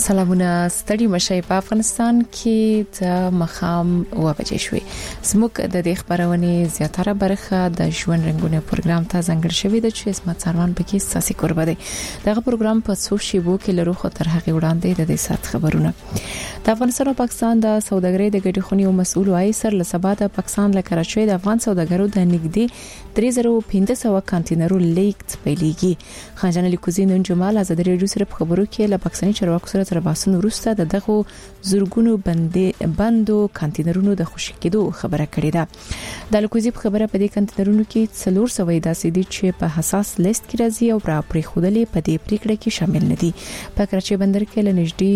سلامونه ستړي مشي په افغانستان کې د مخام وبجې شوې زموږ د دې خبرونه زیاتره برخه د ژوند رنگونه پروګرام ته ځانګړی شوی د چې اسمت سروان پکې ساسي قربه دی دغه پروګرام په څو شیبو کې لرو خو تر هغه وړاندې د دې سات خبرونه د افغانستان او پاکستان د سوداګرۍ د ګډې خونی او مسؤل وایي سر له سبا د پاکستان له کراچۍ د افغان سوداګرو د نګدي 3500 کانټینرو لیکټ پیلېږي خان جان لیکوزي نن جمال ازادي رادیو سره په خبرو کې له پاکستاني چارواکو سره تر باسن وروسته دغه زورګونو بندو کانټینرونو د خوشی کېدو خبره کړې ده د لیکوزي په خبره په دې کانټینرونو کې 400 داسې دي چې په حساس لیست کې راځي او پرې خودلې په دې پریکړه کې شامل نه دي په کراچۍ بندر کې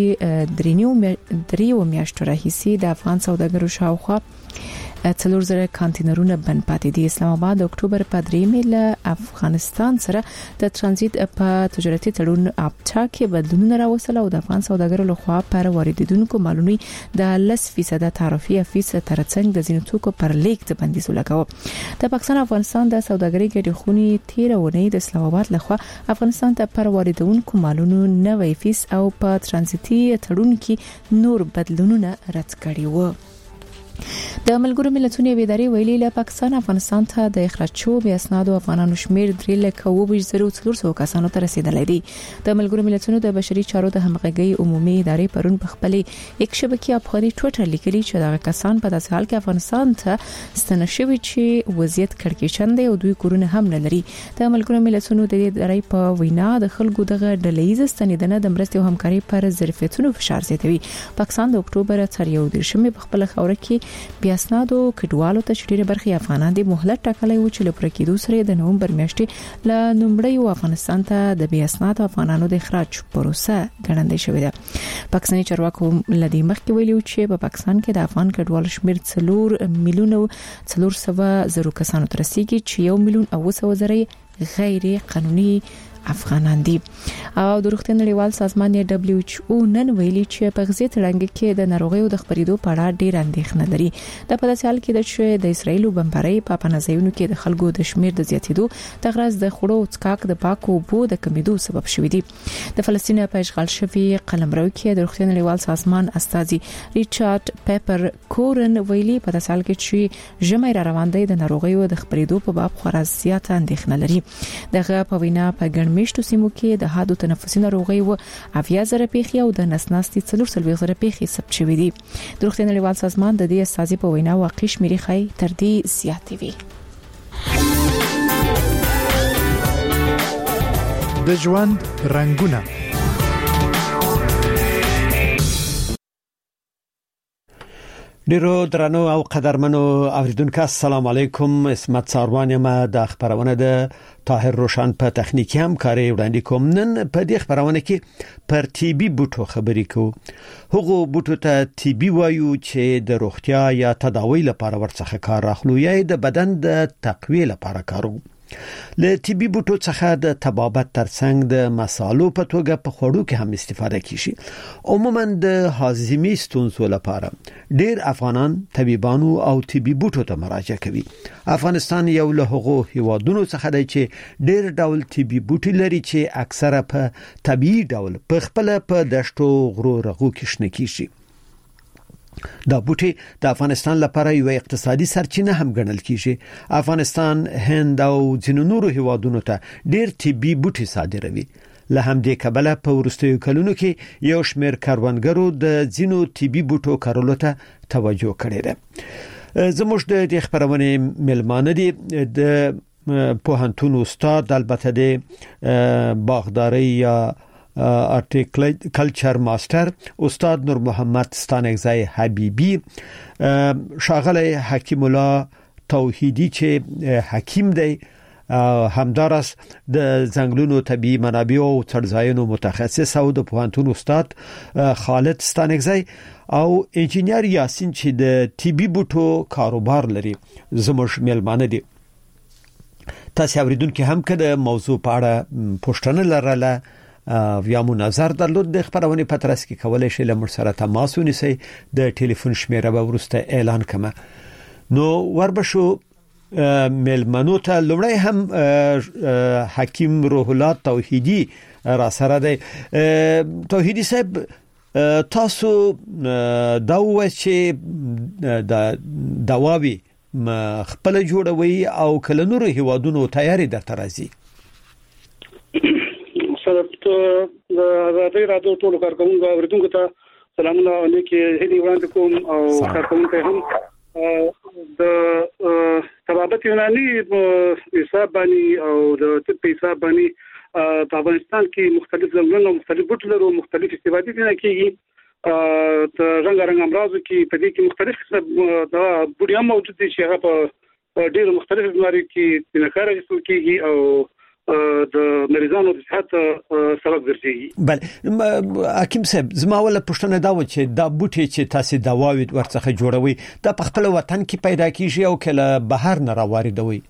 لنږدې 3 میاشتو راهیسي د افغان سوداګرو شاوخوا 4000 کانټینرونه بند پاتې دي اسلام آباد د اکتوبر په 3 له افغانستان سره د ترانزیت په تجارتي تړون اپچا کې بدلون راوصل او د افغان سوداګرو لخوا پر واردیدونکو مالونی د 10% تعرفي فیصد ترڅنګ د زینو توکو پر لیکټ بندیز لګاو د پاکستان افغانستان د سوداګرۍ ګډې خونی 13 ونې د اسلام آباد لخوا افغانستان ته پر واردونکو مالونو 9% او په ترانزیتي تړون کې نور بدلونونه رد کړي وو د ملګرو ملتونو ادارې ویلي له پاکستان افغانستان ته د اخراج شو بیا اسنادو افغانانو شمیر 3,400 کسانو ته رسیدلی دی د ملګرو ملتونو د بشري چارو د همغږي عمومي ادارې پرون په خپل یک شبکې افغاني ټوئیټر لیکلي چې دا کسان په داسې حال کې افغانستان ته ستنه شوي چې وضعیت کړکېچن دی او دوی کورونه هم نه لري د ملګرو ملتونو د ادارې په وینا د خلکو دغه ډلهیز ستنیدنه د مرستې او همکاري پر ظرفیتونو فشار زیاتوي پاکستان د اکتوبر تر 1 په خپل خوره کې بیا اسنادو کډوالو ته شریره برخي افغانان د مهلت ټاکلې و چې لپاره کېدو سره د نومبر میاشتې ل نومړی افغانستان ته د بیا اسنادو افغانانو د اخراج پروسه ګړندې شوې ده پاکستاني چارواکو لدی مخکې ویلي چې په پاکستان کې د افغان کډوالو شمیر 4 میلیون 400,000 کسانو ته رسیدي چې 1,800,000 غیر قانوني افغانان دي او د روغتیا نړیوال سازمان WHO نن ویلي چې په غزې تړنګ کې د ناروغیو د خپرېدو په اړه ډېر اندېښنه لري د په داسې حال کې د اسرایل بمبارۍ په پنځایونو کې د خلکو د شمیر د زیاتېدو د غرض د خړو څکاک د پاکو بو د کمیدو سبب شوې دي د فلسطین په اشغال شوی قلمرو کې د روغتیا نړیوال سازمان استاذي ریچارډ پیپر کورن ویلي په داسې حال کې چې ژمي را روان دي د ناروغیو د خپرېدو په باب خورا زیاته اندېښنه لري دغه په وینا په میشتو سیمو کې د حادو تنفسي ناروغي او 80,000 پیخي او د نسناستي 4,000 پیخي ثبت شوې دي د روغتیا نړیوال سازمان د دې اساسي په وینا واقع شمیرې خای تر دې زیاتې وي د ژوند رنگونه ډیرو درنو او قدرمنو اوریدونکو السلام علیکم اسمت سروان یم د خبرونه د طاهر روشن په تخنیکی همکاري وړاندې کوم نن په دې خبرونه کې پر ټي بي بوټو خبرې کوو هغه بوټو ته ټي بي وایو چې د روغتیا یا تداوی لپاره ورڅخه کار اخلو یا د بدن د تقویه لپاره کارو له ټي بي بوټو څخه د طبابت ترڅنګ د مصالو په توګه په خوړو کې هم استفاده کیږي عموما د هاضمې ستونزو لپاره ډېر افغانان طبيبانو او ټي بي بوټو ته مراجعه کوي افغانستان یو له هغو هیوادونو څخه دی چې ډېر ډول ټي بي بوټي لري چې اکثره په طبيعي ډول په خپل په دشتو غرو رغو کې شنه کیږي دا بوټي د افغانستان لپاره یو اقتصادي سرچینه هم ګڼل کیږي افغانستان هند او ځینو نورو هیوادونو ته ډېر طبي بوټي صادروي له همدې کبله په ورستیو کلونو کې یو شمېر کاروانګرو د ځینو طبي بوټو کارولو ته توجه کړې ده زموږ د خبرونه ملمانه دي د پوهنتون استاد البته د باغداري یا کلچر ماستر استاد نور محمد ستانکزی حبیبی شاغله حکیم الله توحیدی چې حکیم دی همدارس د ځنګلونو طبي منابع او څړځایونو متخصص او د پوهنتون استاد خالد ستانکزی او انجینیر یاسین چې د ټي بي بوټو کاروبار لري زموږ ملمانه دي تاسو اوریدونکو هم کده موضوع په اړه پوښتنه لرله یا مو نظر درلود د خبرونه پترس کې کولای شئ له مر سره تماس ونیسئ د ټلیفون شمیره به ورسته اعلان کړم نو وربشو ملمنو ته لومړی هم حکیم روح الله توحیدی را سره دی توحیدی صاحب تاسو دا و چې د دواوی خپل جوړوي او کله نور هیوادونو تیاری درته راځي؟ د آزادۍ راډیو ټول کارکونکو اوریدونکو ته سلامونه علیکم هدي وړاندې کوم او کارکونکو هم د طبابت یوناني حساب باندې او د طب حساب باندې په افغانستان کې مختلف ځنګلونه مختلف بوټي لرو مختلف استفادې دي کېږي د رنګ امراضو کې په دې کې مختلف د بوټي هم موجود دي چې هغه په ډېر مختلف بیماري کې د کار اخیستل کېږي او د مریضانو د صحت سبب ګرځي. بله حکیم صاحب زما ولا پښتنه دا و چې دا بوټي چې تاسو دواوی ورڅخه جوړوي دا په خپل وطن کې پیدا کیږي او کله بهر نه راوړي؟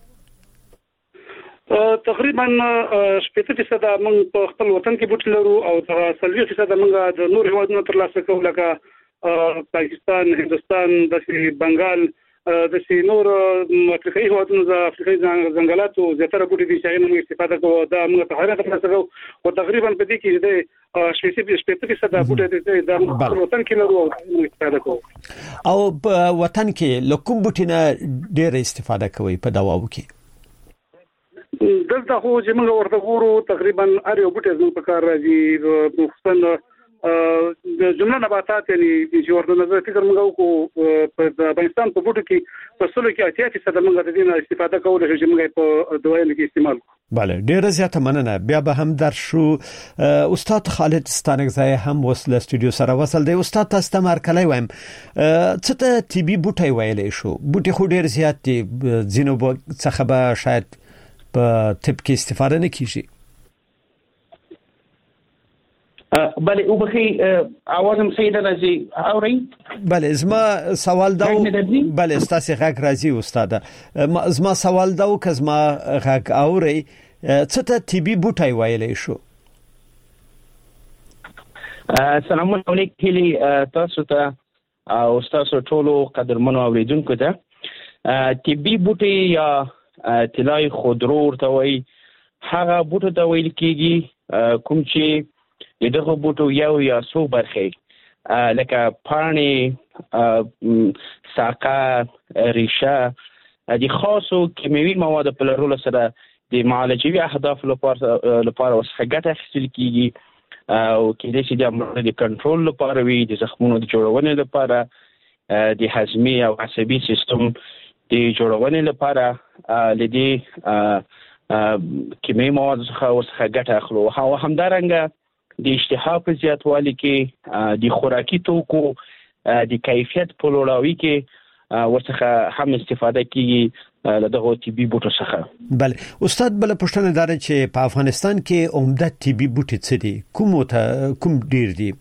تقریبا 80% موږ په خپل وطن کې بوټي لرو او 30% موږ د نور هیوادونو تر لاسه کوو لکه پاکستان، هندستان، د بنگال، د نور افریقایي هیوادونو د افریقایي ځنګلاتو زیاتره بوټي دي چې موږ استفاده کوو دا موږ په هر ځای کې او تقریبا په دې کې د 80% بوټي د وطن کې لرو او استفاده کوو. او په وطن کې لکه بوټي نه ډېر استفاده کوي په دواو کې؟ دلته خو چې موږ ورته ګورو تقریبا هر یو بوټی زموږ په کار راځي خصوصا د جمله نباتات یعنی چې ورته نظر فکر موږ وکړو په افغانستان په بوټو کې په سلو کې 80% موږ د دې استفاده کولای شو چې موږ په دوايانو کې استعمال کوو. بله ډیره زیاته مننه. بیا به هم در شو استاد خالد ستانکزی هم وصل استودیو سره وصل دی. استاد تاسو ته مرکلی وایم څه ته طبي بوټي ویلې شو؟ بوټي خو ډیر زیات دي ځینو څخه به شاید په طب کې استفاده نه کیږي. بله او بخی آوازم سیده راځي اوري؟ بله زما سوال دا بله ستاسو غږ راځي استاد. زما سوال دا که زما غږ اوري څه ته طبي بوټي ویلې شو؟ السلام علیکم هلی تاسو ته او تاسو ټولو قدرمنو اوریدونکو ته. طبي بوټي یا طلای خودرو ورته وایي هغه بوټو ته ویل کېږي کوم چې دغه بوټو یو یا څو برخې لکه پاڼې، ساقه، ریشه د خاصو کیمیاوي مواد په لرلو سره د معالجوي اهداف لپاره ورڅخه ګټه اخیستل کېږي او کېدای شي د امراض د کنټرول لپاره وي، د زخمونو د جوړونې لپاره، د هضمي او عصبي سیستم د جوړونې لپاره لدی کیمیاوي مواد څخه ګټه اخلو. او همدارنګه د اشتها په زیاتوالي کې د خوراکي توکو د کیفیت په لوړاوي کې ورڅخه هم استفاده کیږي له دغه طبي بوټو څخه. بله استاد بل پښتنه دار چې په افغانستان کې عمده طبي بوټي څه دي؟ کوم ډیر دي؟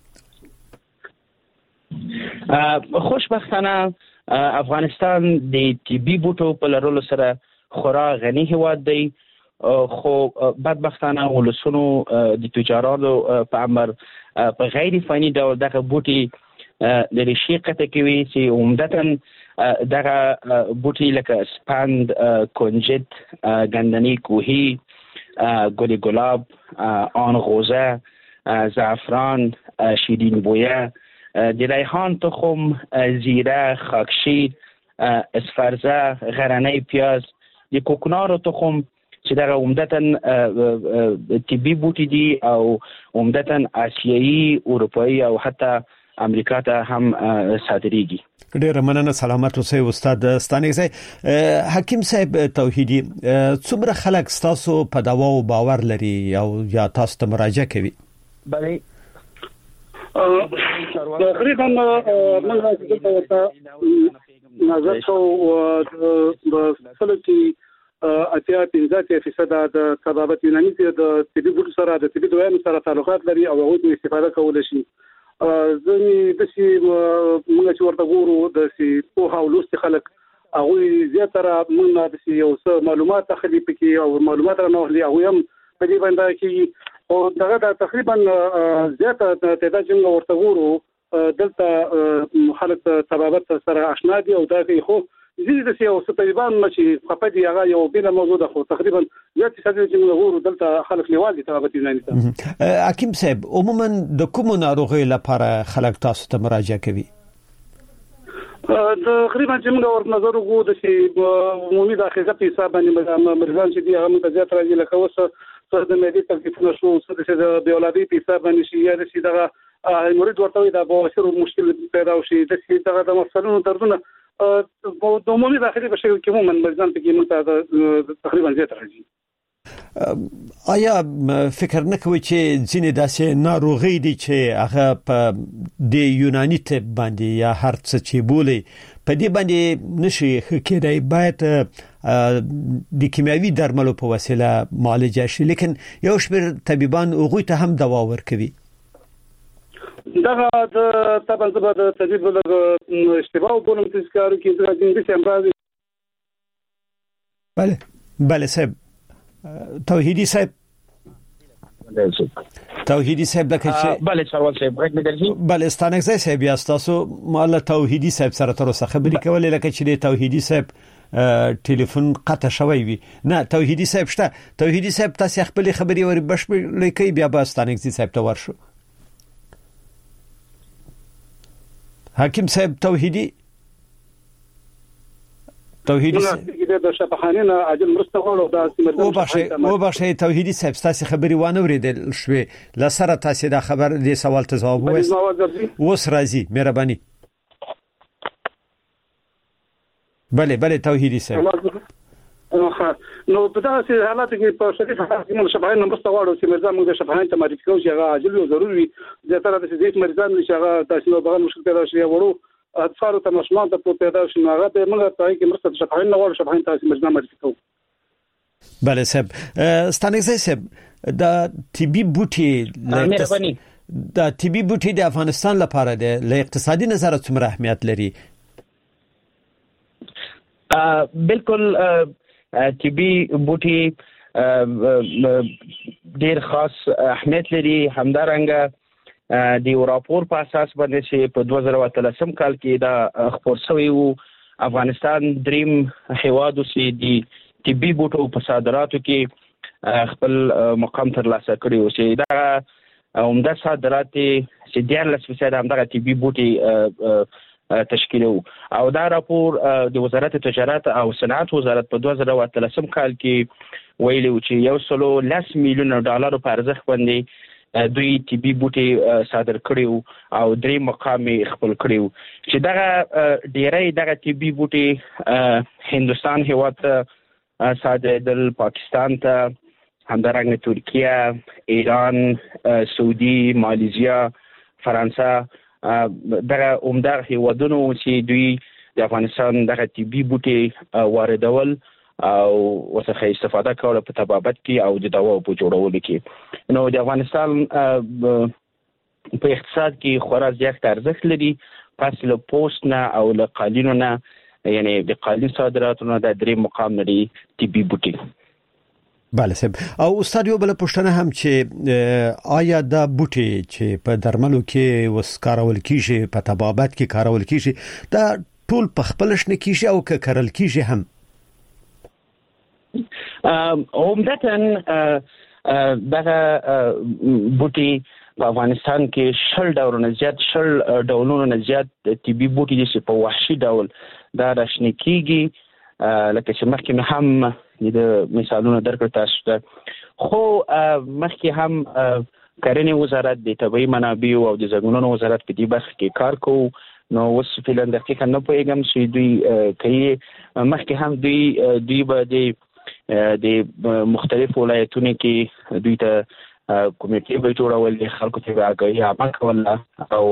خوشبختانه افغانستان د طبي بوټو په لرلو سره خورا غني هیواد دی خو بدبختانه ولسونو د تجارانو په امر په غیر فني ډول دغه بوټي د ریشې قطع کوي چې عمدتاً دغه بوټي لکه سپند، کنجد، گندنی کوهی، گل گلاب، آن غوزه، زعفران، شیرین بویه، د ریحان تخم، زیره، خاکشیر، اسفرزه، غرنی پیاز، د کوکنارو تخم چې دا عمدتاً طبي بوټي دي او عمدتاً آسیایي، اروپایي او حتی امریکا ته هم صادریږي. ډیره مننه. سلامت اوسئ استاد ستانکزی. حکیم صاحب توحیدی څومره خلک تاسو په دواو باور لري او یا تاسو ته مراجعه کوي؟ بله تقریبا موږ نظر کوو د سلطي 85% د طبابت یوناني د طبي بوټو سره د طبي دوايانو سره تعلقات لري او هغوی استفاده کولای شي. ځنی د شي موږ چې ورته ګورو د شي په حواله خلک هغوی زیاتره موږ د شي یو څه معلومات اخلي پکې او معلومات نه اخلي هغوی هم په دې باندې کې او دغه تقریبا زیاته تعداد چې موږ ورته ګورو دلته خلک طبابت سره آشنا دي او دا خو ځینې د سیاسي طالبان چې په دې هغه یو بل موضوع ده خو تقریبا زیات څه چې موږ دلته خلک لیوال دي تابعیت یوناني ته. حکیم صاحب عموما د کوم ناروغي لپاره خلک تاسو ته مراجعه کوي؟ تقریبا چې موږ ور نظر وګورو د شي عمومي داخله په حساب باندې مریضان چې دي هغه موږ زیات راځي لکه اوس څه د مېدی تکلیفونه شو څه د بیولادي په حساب باندې شي یا د شي دغه مرید ورته وي د بواسیر مشکل پیدا وشي د شي دغه د مفصلونو دردونه د عمومي داخلي په شکل کې عموما مریضان په کې موږ تقریبا زیات راځي. آیا فکر نه کوي چې ځینې داسې ناروغي دي چې هغه په د یوناني طب باندې یا هر څه چې بولي په دې باندې نشي کېدای باید د کیمیاوي درملو په وسیله معالجه شي لیکن یو شمېر طبيبان هغوی ته هم دوا ورکوي؟ دغه د طبعا د طبيب له اشتباه بولم چې کارو کې د انګلیسي امراض. بله صاحب توحیدی صاحب لکه چې بله چارواک صاحب غږ درځي. بله ستانکزی صاحب یا تاسو مال توحیدی صاحب سره تر اوسه خبرې کولې لکه چې د توحیدی صاحب ټلیفون قطع شوی وي. نه توحیدی صاحب شته. توحیدی صاحب تاسو خپل خبري ور بشپړ لیکي بیا به ستانکزی صاحب ته ورشو. حکیم صاحب توحیدی د شفاخانه عاجل مرسته غواړو د سیمه او بخښي توحیدی صاحب تاسو خبري وانه ورېدل شوې لسره تاسو دا خبر دې سوال ته جواب وایي وس راځي مهرباني. بله توحیدی صاحب نو په داسې حالات کې په شریف حالات کې موږ شفاخانه مرسته غواړو چې مرزا موږ د شفاخانه ته معرفي کوو چې هغه عاجل او ضروري زه تر دې چې مرزا چې هغه تاسو بغل مشکل پیدا شي ورو اطفال ته مشمول ته پیدا شي هغه به موږ ته کې مرسته شفاخانه غواړو شفاخانه تاسو مرزا معرفي کوو. بله صاحب ستانکزی صاحب د طبي بوټي د طبي بوټي د افغانستان لپاره د اقتصادي نظر څومره اهمیت لري؟ بالکل طبي بوټي ډیر خاص اهمیت لري. همدارنګه د راپور په اساس باندې چې په 2013 کال کې دا خبر شوی وو افغانستان دریم هیواد چې د طبي بوټو په صادراتو کې خپل مقام ترلاسه کړی و چې دا عمده صادرات چې 14% همدغه طبي بوټي تشکیل او دا راپور د وزارت تجارت او صنعت وزارت په 2013 کال کې ویلي چې $110 میلیون په ارزښت باندې دوی طبي بوټي صادر کړیو او درې مقام خپل کړیو چې دغه ډیری دغه طبي بوټي هندستان هیواد ته صادرېدل، پاکستان ته، همدارنګه ترکیه، ایران، سعودي، مالیزیا، فرانسه دغه عمده هیوادونو چې دوی د افغانستان دغه طبي بوټي واردول او وسخه استفاده کوله په طبابت کې او د دواو په جوړولو کې. نو د افغانستان په اقتصاد کې خورا زیات ارزښت لري پس له پوسټ نه او له قالینو نه یعنی د قالین صادراتونو د درې مقام لري طبي بوټي. بله صاحب او استاد یو بل پوښتنه هم چې آیا دا بوټي چې په درملو کې وس کارول کیږي په طبابت کې کارول کیږي دا ټول په خپلش نه کیږي او که کارل کیږي هم؟ عمدتاً دغه بوټي په افغانستان کې 10 ډولونو زیات طبي بوټي دي چې په وحشي ډول دا راشنه کیږي لکه چې مخکې هم د مثالونو درکړ تاسو ته خو مخکې هم کرنې وزارت د طبي منابع او د زګونونو وزارت په دې برخه کې کار کوي. نو اوس فعلا دقیقاً نه پوهیږم چې دوی کوي مخکې هم دوی به د مختلف ولایتونو کې دوی ته کمیټې به جوړول خلکو ته آگاهي عامه کول او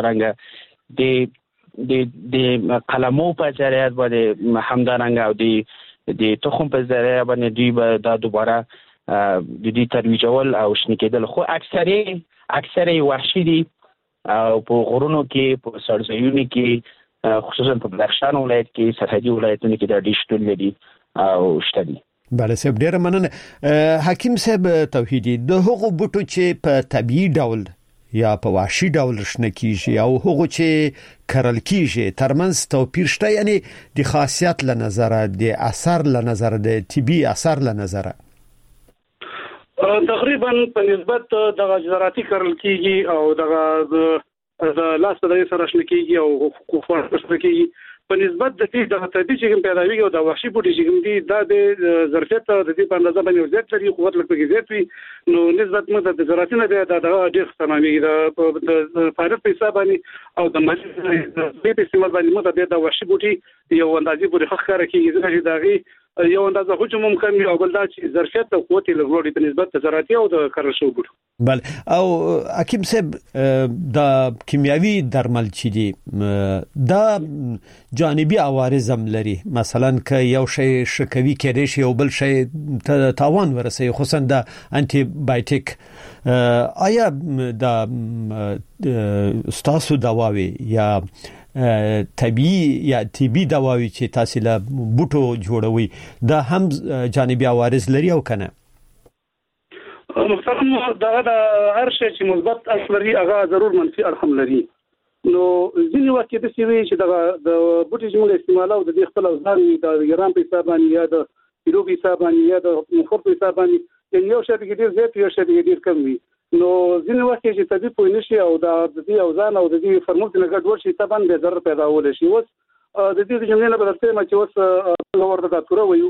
همدارنګه د قلمو په ذریعه باندې همدارنګه او د تخم په ذریعه باندې دوی به دا دوباره د دې ترویجول او شنه کېدل خو اکثره وحشي دي او په غرونو کې په سرزمینونو کې خصوصا په بدخشان ولایت کې سرحدي ولایتونو کې د ډیشتون لري او شته دي. بله صاحب ډیره مننه. حکیم صاحب توحیدی د هغو بوټو چې په طبيعي ډول یا په وحشي ډول شنه کیږي او هغه چې کرل کیږي ترمنځ توپیر شته، یعنی د خاصیت له نظر، د اثر له نظر، د طبي اثر له نظر؟ تقریبا په نسبت د زراعتي کرل کیږي او د لاس په سره شنه کیږي او کوفر شنه کیږي په نسبت د دې د طبي چې پیداوي او د وحشي بوټي چې دي د ظرفیت د دې په اندازه باندې زیات لري، قوت لکه زیات وي، نو نسبت موږ د زراعتي نه د ډېر تمامي د فارغ په حساب باندې او د مجلس په استعمال باندې موږ د وحشي بوټي یو اندازې پورې خخره کیږي چې داغي یو اندازه هجوم ممکن او بل دا چې ظرفیت او قوت له وړي په نسبت د زراعتي او د کرل شوی بوټو. بل او حکیم صاحب د کیمیاوي درمل چې دي دا جانبي عوارض هم لري، مثلا که یو شی شکوي کېدای شي او بل شی تاوان ورسوي، خصوصا د انټي بایوټیک. آیا د استاسو دواوي یا طبي یا طبي دواوي چې تاسو له بوټو جوړوي دا هم جانبي عوارض لري او کنه؟ محترم دا هر شی چې مثبت اثر لري هغه ضرور منفي اړخ هم لري. نو ځینې وخت د سیوی چې د بوټي چې موږ استعمالو د دې خپل اوزار د ایران په حساب باندې یا د پیرو په حساب باندې یا د مخور په حساب باندې یو شی ډیر زیات یو شی ډیر کم وي. نو ځینې وخت چې طبي پوه نشي او د دې اوزان او د دې فرمول څخه ګډوډ شي طبعا به ضرر پیدا ول شي. اوس د دې جملې نه بدلته ما چې اوس ورته دا تور وایو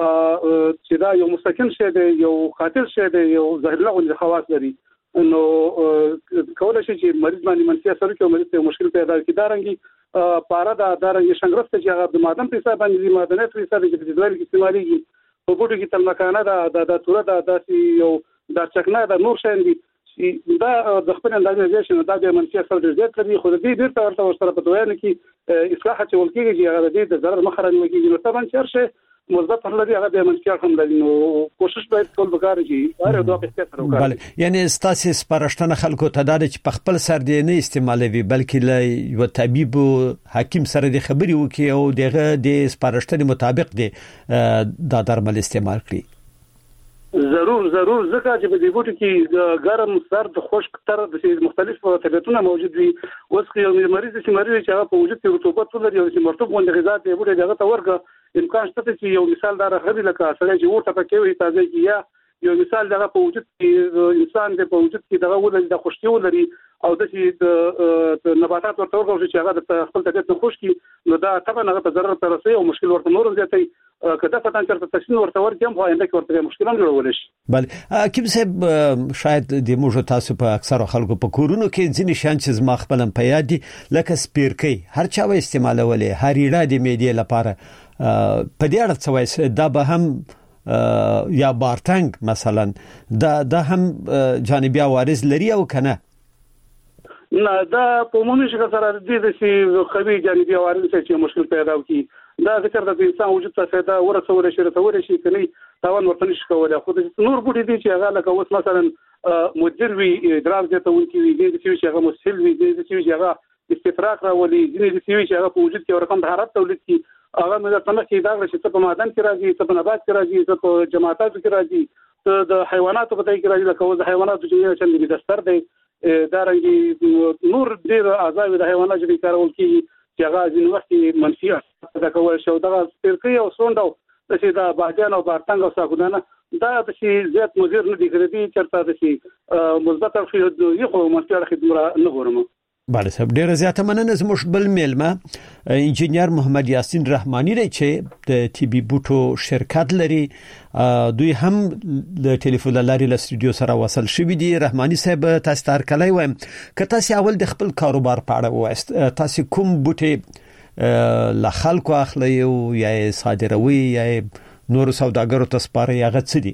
چې دا یو مستقیم شی دی، یو خاطر شی دی، یو ظاهر لغوي خواص لري. نو کولای شي چې مریض باندې منفي اثر کوي، مریض ته مشکل پیدا کوي. دارنګي پاره دا دارنګي شنګرفت چې هغه د مادن په حساب باندې مادنات په حساب کې د ځوال کې استعماليږي په بوټو کې تل مکانه د توره د یو د چکنه د نور شین دي دا د خپل اندازې نشي دا د منفي اثر زیات لري. خو د دې ډیر تر سره په دوه نه کې اصلاح چې ولکېږي چې هغه د دې ضرر مخه راوړي. نو طبعا چرشه مثبت حل لري هغه د منفي هم لري. نو کوشش باید کول وکړي چې هر دوه په احتیاط وکړي. بله، یعنی ستاسو سپارښتنه خلکو ته دا چې په خپل سر دی نه استعمالوي، بلکې له یو طبيب حکیم سره د خبري وکي او دغه د سپارښتنې مطابق دی دا درمل استعمال کړي. ضرور ځکه چې په دې بوټو کې ګرم، سرد، خشک تر د مختلف طبيعتونه موجود وي. اوس یو مریض چې هغه په وجود کې رطوبت لري او چې مرطوب غونډه غذا ته بوټي دغه ته ورګه امکان شته چې یو مثال دا راغلی لکه سړی چې ورته پکې وي تازه کې یا یو مثال دغه په وجود کې انسان د په وجود کې دغه ولري د خوشتي ولري او د چې نباتات ورته ورغوي چې هغه د خپل طبيعت نه خوشتي، نو دا طبعا هغه ته ضرر ترسي او مشکل ورته نور زیاتي کدا فتان چرته تشنه ورته ورګم خو انده ورته مشکل هم جوړول شي. بله، حکیم صاحب شاید د موږ تاسو په اکثره خلکو په کورونو کې ځینې شان چې زما خپل په یاد دي لکه سپیرکي هر چا و استعمالولې، هریړه د معدې لپاره په دې اړه څه وایي؟ دا به هم یا بارتنګ مثلا دا هم جانبي عوارض لري او کنه؟ نه، دا په عمومي شکل سره د دې خوي جانبي عوارض چې مشکل پیدا کوي. دا ذکر د انسان وجود ته فایده ورسول شي کني تاوان ورته نشي کولای. خو د نور بوټي دي چې هغه لکه اوس مثلا مدر وي، ادراک ته ونکي وي، د چې هغه مسهل وي، د چې هغه استفراغ راولي، د چې هغه په وجود کې رقم د حرارت تولید کی هغه مزه تمه کې دا چې په مادن کې راځي، په نبات کې راځي، په جماعتاتو کې راځي، د حیواناتو په ځای کې راځي. لکه د حیواناتو چې چندې دستر دی دارنګي نور ډیر اعضاء د حیواناتو چې کارول کیږي چې هغه ځینې وخت منفي اثر کوي. شو دغه سپیرکي او سوندو چې دا باجان او بارتنګ او ساګودانه دا چې زیات مضر نه دي کړی چرته چې مثبت اړخ یو خو منفي اړخ نه ګورم. بله صاحب، ډیره زیاته مننه. زموږ بل میلمه انجینیر محمد یاسین رحمانی دی چې د طبي بوټو شرکت لري. دوی هم د ټلیفون لارې له استودیو سره وصل شوي دي. رحمانی صاحب تاسو ته کله وایم که تاسو اول د خپل کاروبار په اړه وایست، تاسو کوم بوټي له خلکو اخلي او یا صادروي یا نور سوداګرو ته سپاري هغه څه دي؟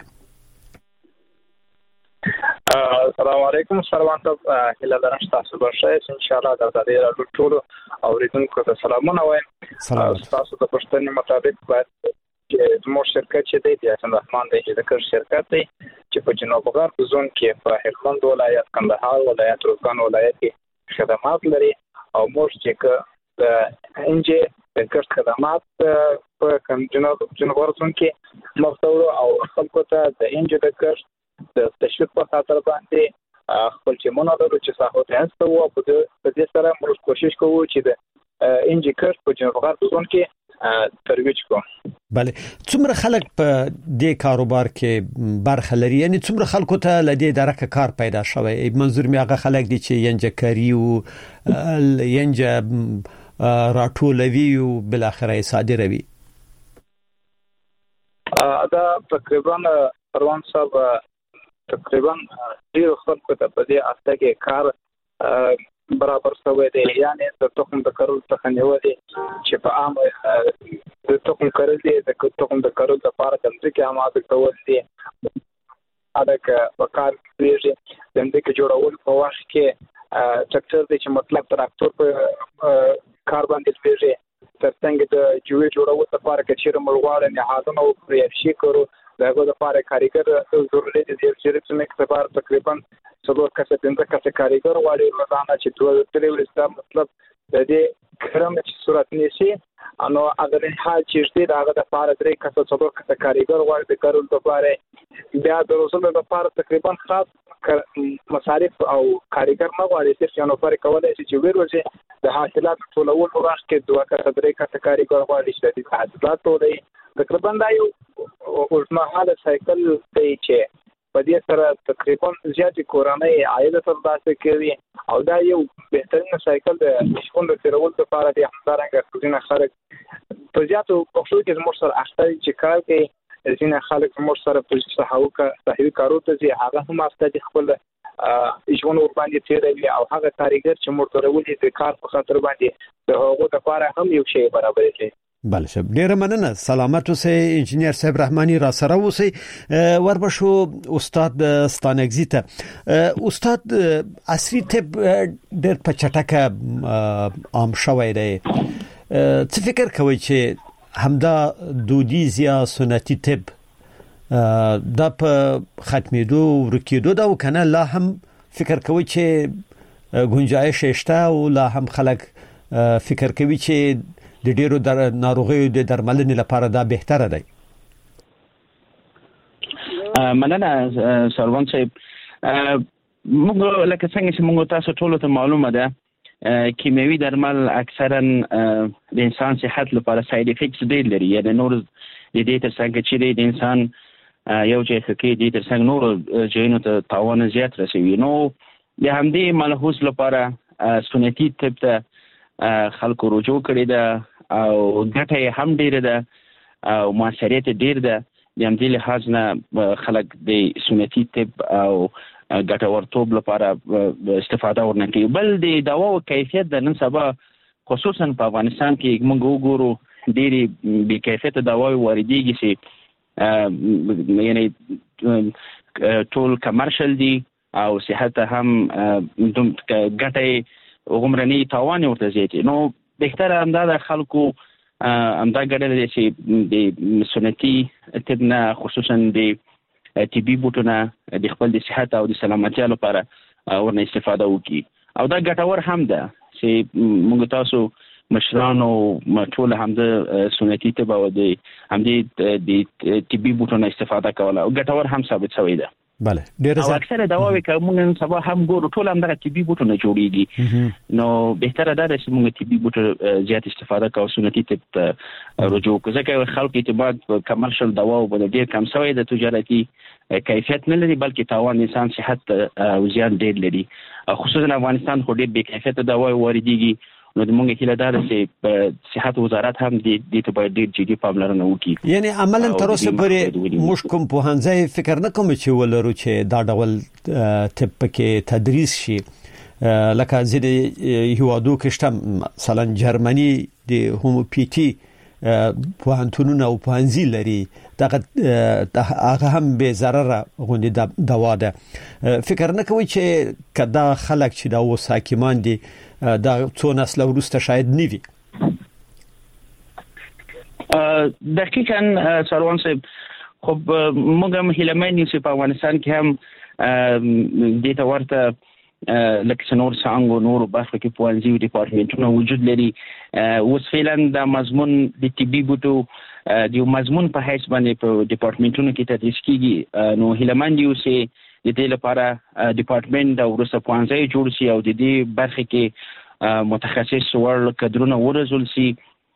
السلام علیکم سروانت هله درنښت تاسو بخښئ ان شاء الله د دې ټولو اوریدونکو ته سلامونه وایم. تاسو د پښتني مطابق باید چې زموږ شرکت چې دی د رحمان دی چې د کار شرکت دی چې په جنوب غرب زون کې په هلمند ولایت، کندهار ولایت، روزګان ولایت کې خدمات لري او موږ چې د انجه د کار خدمات په جنوب غرب زون کې مفتوړ او خلکو ته د انجه د کار د تشویق په خاطر باندې خپل چې مونږ د چې ساحو ته هڅه په دې سره موږ کوشش کوو چې د انجیکر په جنوبغرب زون کې ترویج کوو. بله څومره خلک په دې کاروبار کې برخه لري، یعنی څومره خلکو ته لدې درکه کار پیدا شوی؟ منظور می هغه خلک دي چې ینجکری او ینج راټولوي او بل اخره صادروي. دا تقریبا روان صاحب تقریبا ډیر خلکو ته په دې اساس کې کار برابر شوی دی، یعنی د تخم د کرل څخه نیولې چې په عام د تخم کرل دي د تخم د کرل لپاره د ځمکې آماده کول دي، اګه په کار کې د ځمکې جوړول په وخت کې ټریکټر دی چې مطلب تراکتور په کار باندې پیږي ترڅنګ د جوړې جوړول لپاره کې چې مرغواړي نه حاضر او پرې شي کړو دغه لپاره کاریګر ضروري دي چې څنګه کتابار تقریبا څلور کسه پنځه کسه کاریګر واړي روزانه چې دوه درې ورځې مطلب د دې کرم چې صورت نشي انو اگر حال چې دې دغه لپاره درې کسه څلور کسه کاریګر واړي د کارول لپاره بیا د روزانه لپاره تقریبا خاص مصارف او کاریګر نه واړي چې نو پر کولای شي چې ورځي د حاصلات ټولول وخت کې دوه کسه درې کسه کاریګر واړي چې د حاصلات ټولې تقریبا دا یو اوسمهاله سایکل دی چې په دې سره تقریبا زیاتې کورنۍ عاید ترلاسه کوي او دا یو بهترین سایکل دی چې موږ تیرول لپاره د همدارنګه کوزینه خلک په زیاتو پښتو کې موږ سره اخته چې کار کوي ځینې خلک موږ سره په صحاوي کارو ته ځي هغه هم اخته خپل ژوند ور باندې تیروي او هغه کاریګر چې موږ ترولې د کار په خاطر باندې د هغو لپاره هم یو شی برابر کړي. بله شب ډیره مننه، سلامت اوسئ انجینیر صاحب رحمانی را سره اوسئ. وربشو استاد ستانگزی ته استاد عصري طب ډیر په چټکه عام شوی دی، څه فکر کوي چې همدا دودیز یا سنتي طب دا په ختمېدو ورکېدو دا وکنه لا هم فکر کوي چې گنجائش شته او لا هم خلک فکر کوي چې د ډیرو ناروغیو د درملنې لپاره دا بهتره دی؟ مننه سروان صاحب. موږ لکه څنګه چې موږ تاسو ټول ته معلومه ده کیمیاوي درمل اکثرا د انسان صحت لپاره ساید افیکټس ډیر لري، یعنی نور د دې تر څنګ چې د انسان یو ځای کې د تر څنګ نور ځایونو ته تاوان زیات رسوي. نو د همدې ملحوظ لپاره سنتي طب ته خلکو رجوع کړی ده او ګټه هم ډیره ده او موثریت ډیر ده. د همدې لحاظ نه خلک د سنتي طب او ګټورتوب لپاره استفاده ورنکوي. بل د دواو کیفیت د نن سبا خصوصا په افغانستان کې موږ وګورو ډېری بې کیفیته دواوې واردېږي چې یعنی ټول کمرشل دي او صحت هم ګټه وګمرني تاوان ورته زیاتې. نو بهتره همدا د خلکو همدا ګډه دي چې د سنتي طب نه خصوصا د طبي بوټونه د خپل د صحت او د سلامتیا لپاره ورنه استفاده وکړي او دا ګټور هم ده چې موږ تاسو مشرانو ټول هم د سنتي طب او د همدې د طبي بوټونو استفاده کوله او ګټور هم ثابت شوی ده. بله ډیر زیات اکثره دواوې کوم نن سبا هم ګورو ټول هم د طبي بوټونو جوړیږي. نو بهتره ده چې موږ طبي بوټو زیات استفاده کوو، سنتي طب ته رجوع کوو، ځکه خلک اعتماد په کمرشل دواو باندې ډیر کم شوی د تجارتي کیفیت نه لري بلکې تاوان انسان صحت او زیان ډیر لري. خصوصا افغانستان خو ډیر بې کیفیته دواوې واردېږي. نو د موږ هیله ده چې صحت وزارت هم د ته باید ډیر جدي پاملرنه وکړي. یعنی عملاً تر اوسه پورې موږ کوم پوهنځی فکر نه کوم چې ولرو چې دا ډول طب کې تدریس شي. لکه ځینې هیوادو کې شته مثلا جرمني د هوموپیتي پوهنتونونه او پوهنځي لري، هغه هم به ضرر غوندي دوا ده. فکر نه کوي چې کدا خلک چې دا وس حکیمان دي دا څو نسل وروسته شاید نیوي؟ دقیقاً سروان صاحب خب موږ هم هیلهمن یو چې په افغانستان کې هم دې ته ورته لکه نور څنګه نور برخو کې پوهنځي او ډپارټمنټونه وجود لري. اوس فعلا د مضمون د طبي بوټو د مضمون په حیث باندې په ډپارټمنټونو کې تدریس کیږي. نو هیلهمن یو چې د دې لپاره ډپارټمنټ او ورسره پوهنځي جوړ شي او د دې برخه کې متخصص ورل کډرونه ورزول شي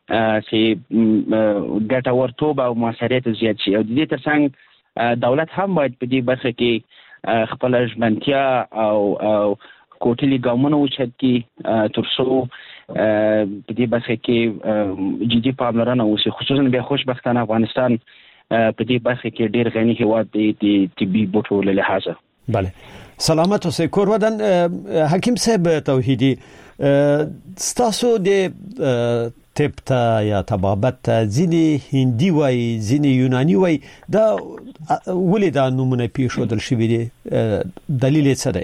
چې ګټورتوب او موثریت زیات شي او د دې ترڅنګ دولت هم باید په دې برخه کې خپل ژمنتیا او کوټلي ګامونه وچت کی ترڅو په دې برخه کې جدي پاملرنه وشي خصوصا به خوشبختانه افغانستان په دې برخه کې ډیر غني هیواد دی د طبي بوټو له لحاظه. بله سلامت اوسئ کور ودان. حکیم صاحب توحیدی ستاسو د طب ته یا طبابت ځینی هندي وای ځینی یونانی وای دا ولې دا نمونه پیښودل شوی دی دلیل څه دی؟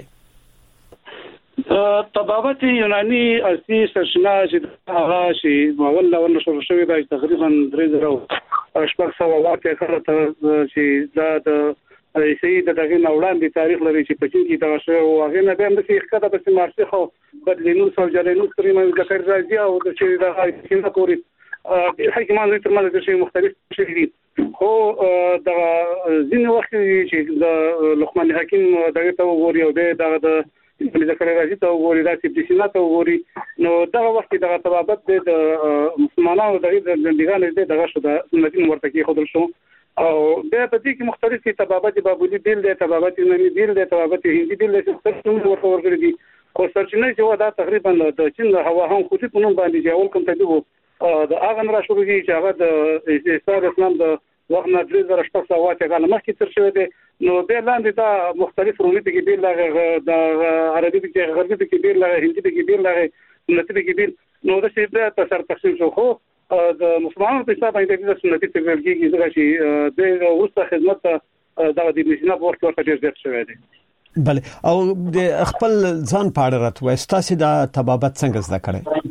طبابت یونانی اصلي سرچینه چې هغه چې ول شروع شوی دی تقریبا 3000 شپږ واقع کړه چې دا د سید دغه نوړاندې تاریخ لري چې په چین کې دا شو او هغه نه به د ښه کده په مارسي خو بدلینو سو جلینو ترې موږ د کار راځي او د چې دا څنګه کوي حکیمان تر ماده شي مختلف شي دي خو دا ځینې وخت چې د لقمان حکیم دغه ته وګوري او د ذکر راځي ته وګوري دا چې د سینا ته وګوري نو دا وخت د طبابت د مسلمانانو دغه ژوندګان دغه شو د سنتي ورته کې خودل شو او د پدې کې مختلفي طبابت بابولي بیل د طبابت یوناني بیل د طبابت هندي بیل د څه ورته ورګړي دي خو سرچینه چې دا تقریبا د چین هوا هم خو په نوم باندې جوړ کوم تدبیر د اغه را شروع دي چې هغه د استاد اسلام د وخت نه 3000 واټه کاله مخکې تر شوی دی نو د لاندې دا مختلف رومي کې بیل د عربي کې غربي کې بیل هندي کې بیل سنتي کې بیل نو د څه په تاسو تقسیم شو خو د مسلمانانو په حساب باندې د سنتي تګلګي ځکه چې د وسته خدمت د مشینه په وخت ورته ډیر زیات شوی دی. بله او د خپل ځان په اړه راته تاسو د طبابت څنګه زده کړئ؟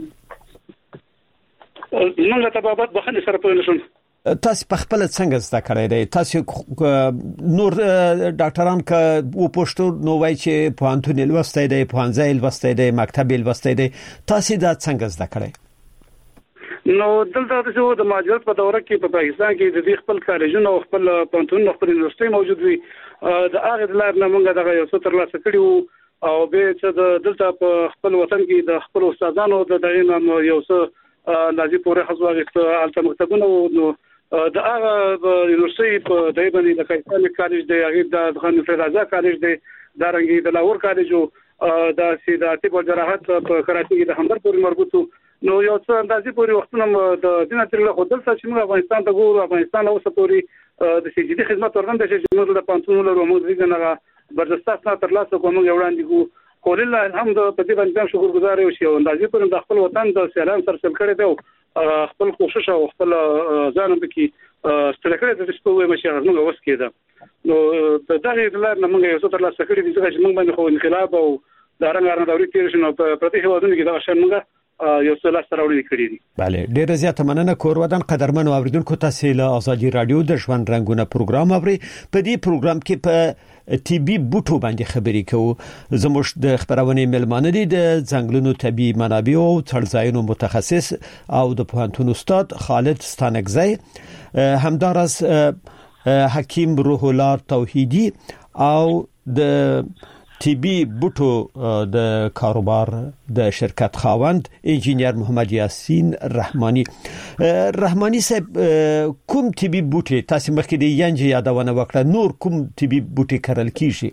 موږ د طبابت بخښنه سره په نشم. تاسو په خپل څنګه زده کړئ دی؟ تاسو نور ډاکټران ک و پښتو نو وای چې پوهنتون لوستای دی پوهنځي لوستای دی مکتب لوستای دی تاسو دا څنګه زده کړئ؟ نو دلته د مهاجرت په دوره کې په پاکستان کې د دې خپل کالجونو او خپل پوهنتون خپل یونیورسيټي موجود وي د هغه د لار نه موږ دغه یو څه ترلاسه کړیو او به چې د دلته په خپل وطن کې د خپل استادانو د دغه نام یو څه لازم پورې حسابه الته مکتبونه نو د هغه یونیورسيټي په دای باندې د کایسان کالج دی هغه د خان فرازا کالج دی دا رنګي د لاهور کالج د سیداتي په جراحت په کراچي کې د همدر پورې مربوطو نو یو څه اندازې پورې وختونه د دینه تر له خپل څه چې موږ افغانستان ته ګورو افغانستان اوسه پورې د سجدي خدمت ورغنده چې موږ د پانتون له موږ نه برجستان تر لاسه کوم یو وړاندې کو کولله الحمد په دې باندې شکر گزار یو شی او اندازې پورې د خپل وطن د سیلان سره سم کړی دی خپل کوشش او خپل ځان په کې ستلکړه د سپوږمۍ مشه نو اوس کېده نو د دغه لار نه موږ یو څه تر لاسه کړی دي چې موږ باندې خو انقلاب او د رنګارنه دوري تیر شنو په پرتی هوادونو کې دا شان موږ یو څه لاس راوړي کړی دي. بله ډیر زیاته مننه کور ودان قدرمنو اوریدونکو تاسو له ازادي رادیو د ژوند رنگونه پروګرام اوري په دې پروګرام کې په ټي بي بوټو باندې خبرې کوو زموږ د خبرونه ملمانه دي د ځنګلونو طبي منابع او ترځایونو متخصص او د پوهنتون استاد خالد ستانکزی همدارس حکیم روح الله توحیدی او د ټي بي بوټو د کاروبار د شرکت خاوند انجینیر محمد یاسین رحمانی صاحب کوم ټي بي بوټي تاسو مخکې د ینج یادونه وکړه نور کوم ټي بي بوټي کرل کیږي؟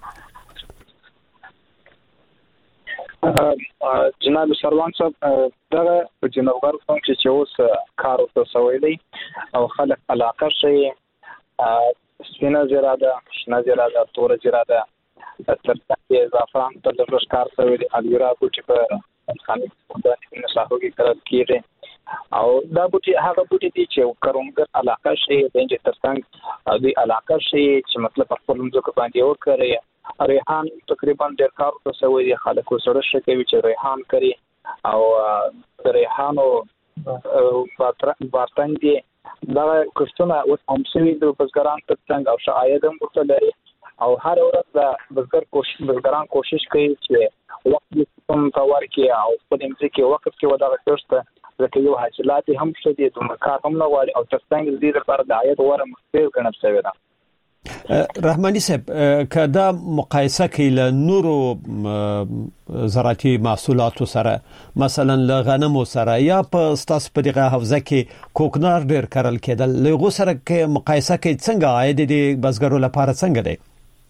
جناب سروان صاحب دغه په جنوبګر قوم چې اوس کار وسوي دی او خلک علاقه شي سپینه زراده شنه زراده تور زراده ترڅنګ زعفران ته د کار شوی دی الویرا بوټي په خاني د نساخو کې کار کیږي او دا بوټي هغه بوټي دي چې کروندګر علاقه شي د ترڅنګ د علاقه شي چې مطلب خپل ځکه باندې وکړي ریحان تقریبا ډېر کار وسوي دی خلکو سره شي کوي چې ریحان کوي او ریحانو بارتن دي دا کوښتنه اوس هم سوي د بزګران ترڅنګ او شاید هم ورته لري او هر ورځ د بزګران کوشش کوي چې وخت کوم کار کوي او په دې کې وخت کې ودا راځي ځکه یو حاصلات هم شته د کار هم نه غواړي او ترڅنګ دې لپاره د عاید وره مختلف ګڼل شوی ده رحماني صاحب کدا مقایسه کې له نورو زراعتي محصولاتو سره مثلا له غنمو سره یا په ستاسو په دغه حوزه کې کوکنار ډیر کرل کېدل له سره کې مقایسه کې څنګه عاید دي بزګرو لپاره څنګه دی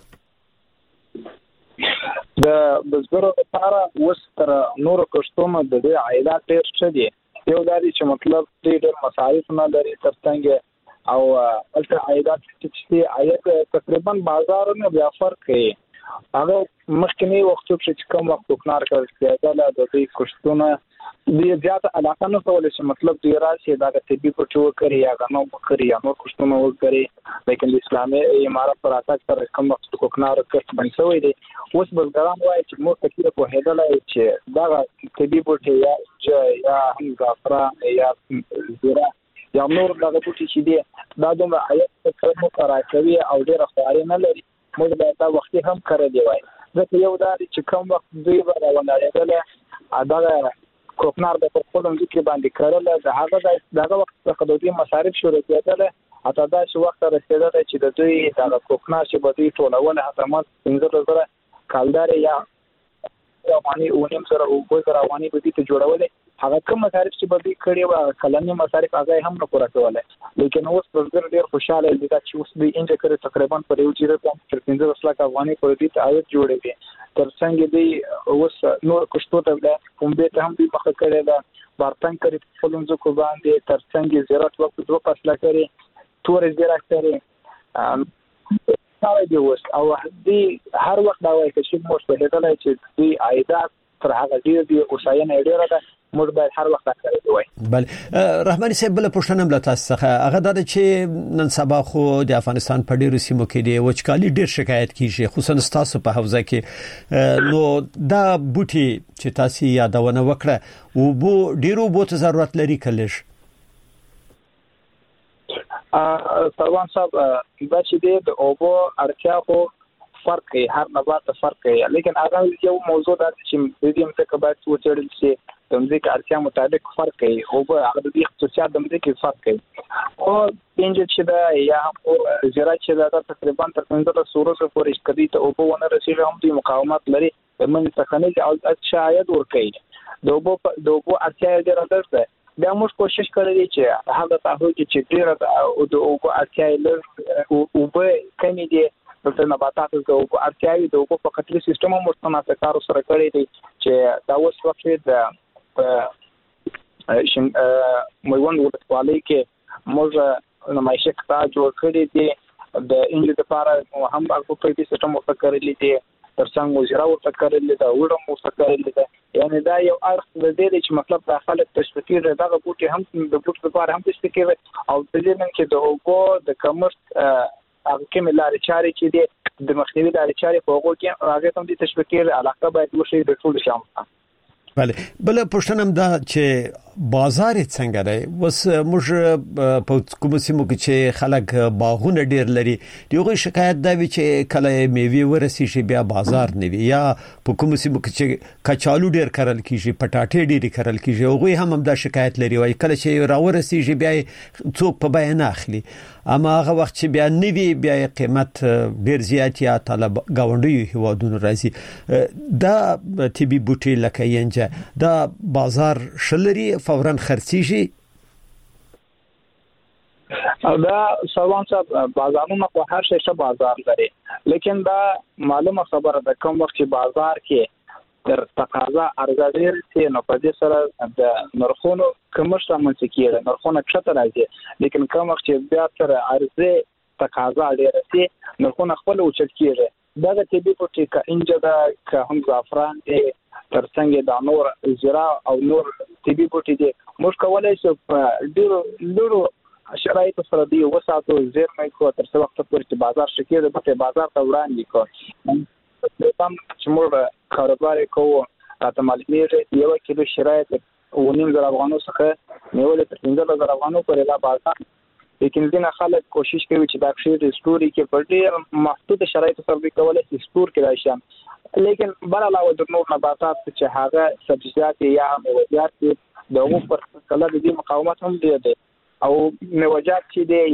د بزګرو لپاره وستر نور کښتونه د دې عایدات ډیر ښه دي یو دا چې مطلب ډیر مصارف نه لري ترڅنګ او البته عایدات چې عاید تقریبا بازارونو بیا فرق کوي هغه مخکنی وختو چې کوم وخت کوکنار کول کېدل د دې کښتونه د زیات علاقه نه کولای چې مطلب دی راشي دا د طبي پټو کوي یا غنو کوي یا نور کښتونه وکړي لیکن اسلامي امارات پر اساس پر کوم وخت کوکنار کښت بنسوي دي اوس بلګرام وایي چې مو تکلیف په هدلای چې دا طبي پټي یا زعفران یا زیره یا نور دغه بوټي چې دي دا دومره عاید څخه راکوي او ډېر خاري نه لري موږ دا وخت هم کړی دی وای ځکه یو دا چې کوم وخت دوی راوړل دا کوکنار د خپلوم ځکه باندې کړل دغه وخت څخه د دې مصارف شروع کېدل اته دا چې وخت رسیدل چې د دوی د کوکنار چې په دې ټولونه حکومت 15,000 کالدار یا رواني اونیم سره او په رواني په دې ته جوړول هغه کوم مصارف چې به دې کړی و کلنی مصارف هغه هم نه پوره کولای لیکن اوس ډېر خوشاله دي چې اوس دې انجه کړی تقریبا پر یو چیرې په 15 لک افغاني په دې ته عاید جوړوي ترڅنګ دې اوس نور کښتو ته کوم به ته هم دې مخه کړی دا بارتن کړی په لونځو کو باندې ترڅنګ زیرات وخت دوه فصله کړی تور زیرات کړی سره دی اوس او دې هر وخت دا وایي چې موږ په دې ډول چې دې عایدات تر هغه ډیر دی اوساینه ډیره ده موږ باید هر وخت کړی وای بل رحماني صاحب بل پښتنه بل تاسو څخه هغه د چې نن سبا خو د افغانستان په ډیرو سیمو کې دی وچکالي ډیر شکایت کیږي خصوصا تاسو په حوزه کې نو دا بوټي چې تاسو یادونه وکړه او بو ډیرو بوت ضرورت لري کلش سروان صاحب دا چې د اوبو اړتیا خو فرق کوي هر نبات فرق کوي لیکن هغه یو موضوع دا چې د دې متکه باید وڅېړل شي د مځکې اړتیا مطابق فرق کوي او هغه د خصوصیات د مځکې فرق کوي او پنځه چې دا یا زیرا چې دا تقریبا تر 15 سورو پورې کدي ته اوبو ونه رسیدي هم د مقاومت لري د من څخه او شاید ور کوي د اوبو اړتیا ډیره ده دا موږ کوشش کړی چې هغه تاسو چې ډیره او د اوبو اړتیا لري او به کمی دي د نباتاتو د اوبو اړتیاوي د اوبو په قطري سیستم هم مستناسب کار سره کړی دی چې دا اوس وخت د میوند ولسوالۍ کې موږ نمایشه کړه جوړ کړی دی د انجل لپاره هم هغه په دې سیستم ورته کړی دی ترڅنګ وزرا ورته کړی دی دا وړم ورته کړی دی یعنی دا یو اړخ د دې چې مطلب داخله تشکیل دغه بوټي هم د بوټ لپاره هم تشکیل او د دې نن کې د اوبو د کمرت هغه کوم لارې چارې چې د مخنیوي لارې چارې په هغه کې هغه هم د تشکیل علاقه باید وشي د ټول شامل بله بل پښتنم دا چې بازار څنګه دی وس موږ په کوم سیمو کې چې خلک باغونه ډیر لري دیغه شکایت دا وی چې کله میوه ورسي شي بیا بازار نه وي یا په کوم سیمو کې چې کچالو ډیر کرل کیږي پټاټې ډیر کرل کیږي هغه هم دا شکایت لري وای کله چې راورسي شي بیا څوک په بیان اخلي اما هغه وخت چې بیا نوي بیا قیمت ډیر زیات یا طلب گاونډي هوادونو راځي دا طبي بوټي لکه ینجه دا بازار شلري فورا خرڅيږي او دا سوان صاحب بازارونه په هر شي څه بازار لري لیکن دا معلومه خبره ده کوم وخت چې بازار کې تر تقاضا عرضه ډیر شي نو په دې سره د نرخونو کمښت رامنځته کیږي نرخونه کښته راځي لیکن کوم وخت چې بیا تر عرضه تقاضا ډیر شي نرخونه خپل اوچت کیږي دا د طبي پټي کا انجه دا که هم زعفران دی ترڅنګ د نور زیرا او نور طبي بوټي دي موږ کولای شو ډیرو شرایط سره دی وساتو زیر مې کو تر څو وخت پورې چې بازار شکیږي په بازار ته وړاندې کو تم چې موږ کاروبار کوو راته معلومیږي یو کیلو شرایط 9,000 افغانو څخه نیول تر 15,000 افغانو پورې لا بازار لیکن ځینې خلک کوشش کوي چې دا شی د سټوري کې په ډېر محدود شرایطو سره کولای شي سټور کې راشي لیکن بل علاوه د نور نباتات چې هغه سبزیجات یا میوه‌جات د هغو پر کله د مقاومت هم دی او میوه‌جات چې دی یا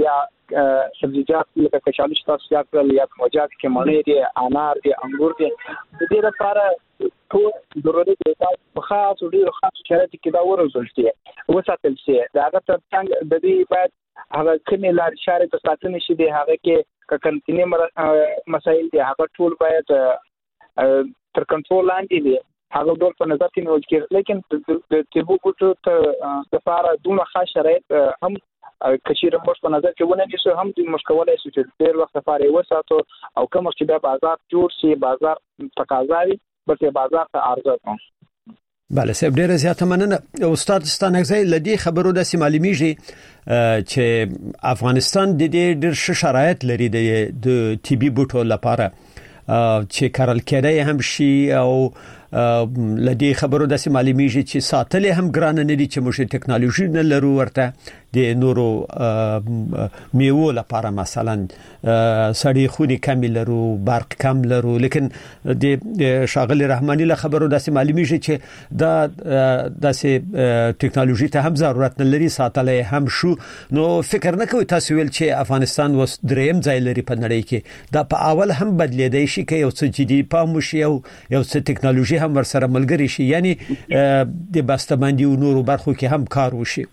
سبزیجات لکه کچالو تاسو یاد کړل یا موجات کې مڼې دي انار دي انګور دي د دې لپاره ټول ضروري دي په خاص ډیر خاص شرایط کې دا ورزول شي وساتل شي دا هغه ترڅنګ د دې باید هغه کومې لارې چارې په ساتنه شي دي هغه کې کنټینی مسایل دي هغه ټول باید تر کنټرول لاندې دي هغه ډول په نظر کې نیول کېږي لیکن د طبي بوټو ته د لپاره دومره خاص شرایط هم کچیر موږ په نظر کې ونه نیسو هم د مشکلاتو چې ډېر وخت لپاره وساتو او کوم چې د بازار جوړ شي بازار تقاضاوي بلکې بازار ته عرضه کوي. بله سب ډېر زیاته مننه استاد ستانکزی لدی خبرو د سیمالیمیږي چې افغانستان د دې ډېر شرایط لري د طبي بوټو لپاره چې کارل کېدای هم شي او لدی خبرو د سیمالیمیږي چې ساتل هم ګران نه دي چې موږ ټکنالوژي نه لرو ورته د نورو میوو لپاره مثلا سړی خونی کم لرو برق کم لرو لیکن د شاغلی رحماني له خبرو د سیمالیمیږي چې دا د ټکنالوژي ته هم ضرورت نه لري ساتل هم شو نو فکر نه کوي تاسو ویل چې افغانستان وس دریم ځای لري په نړۍ کې دا په اول هم بدلیدای شي کې یو څه جدي پام شي او یو څه ټکنالوژي هم ورسره ملګری شي یعنی د بسته‌بندي او نورو برخو کې هم کار وشي.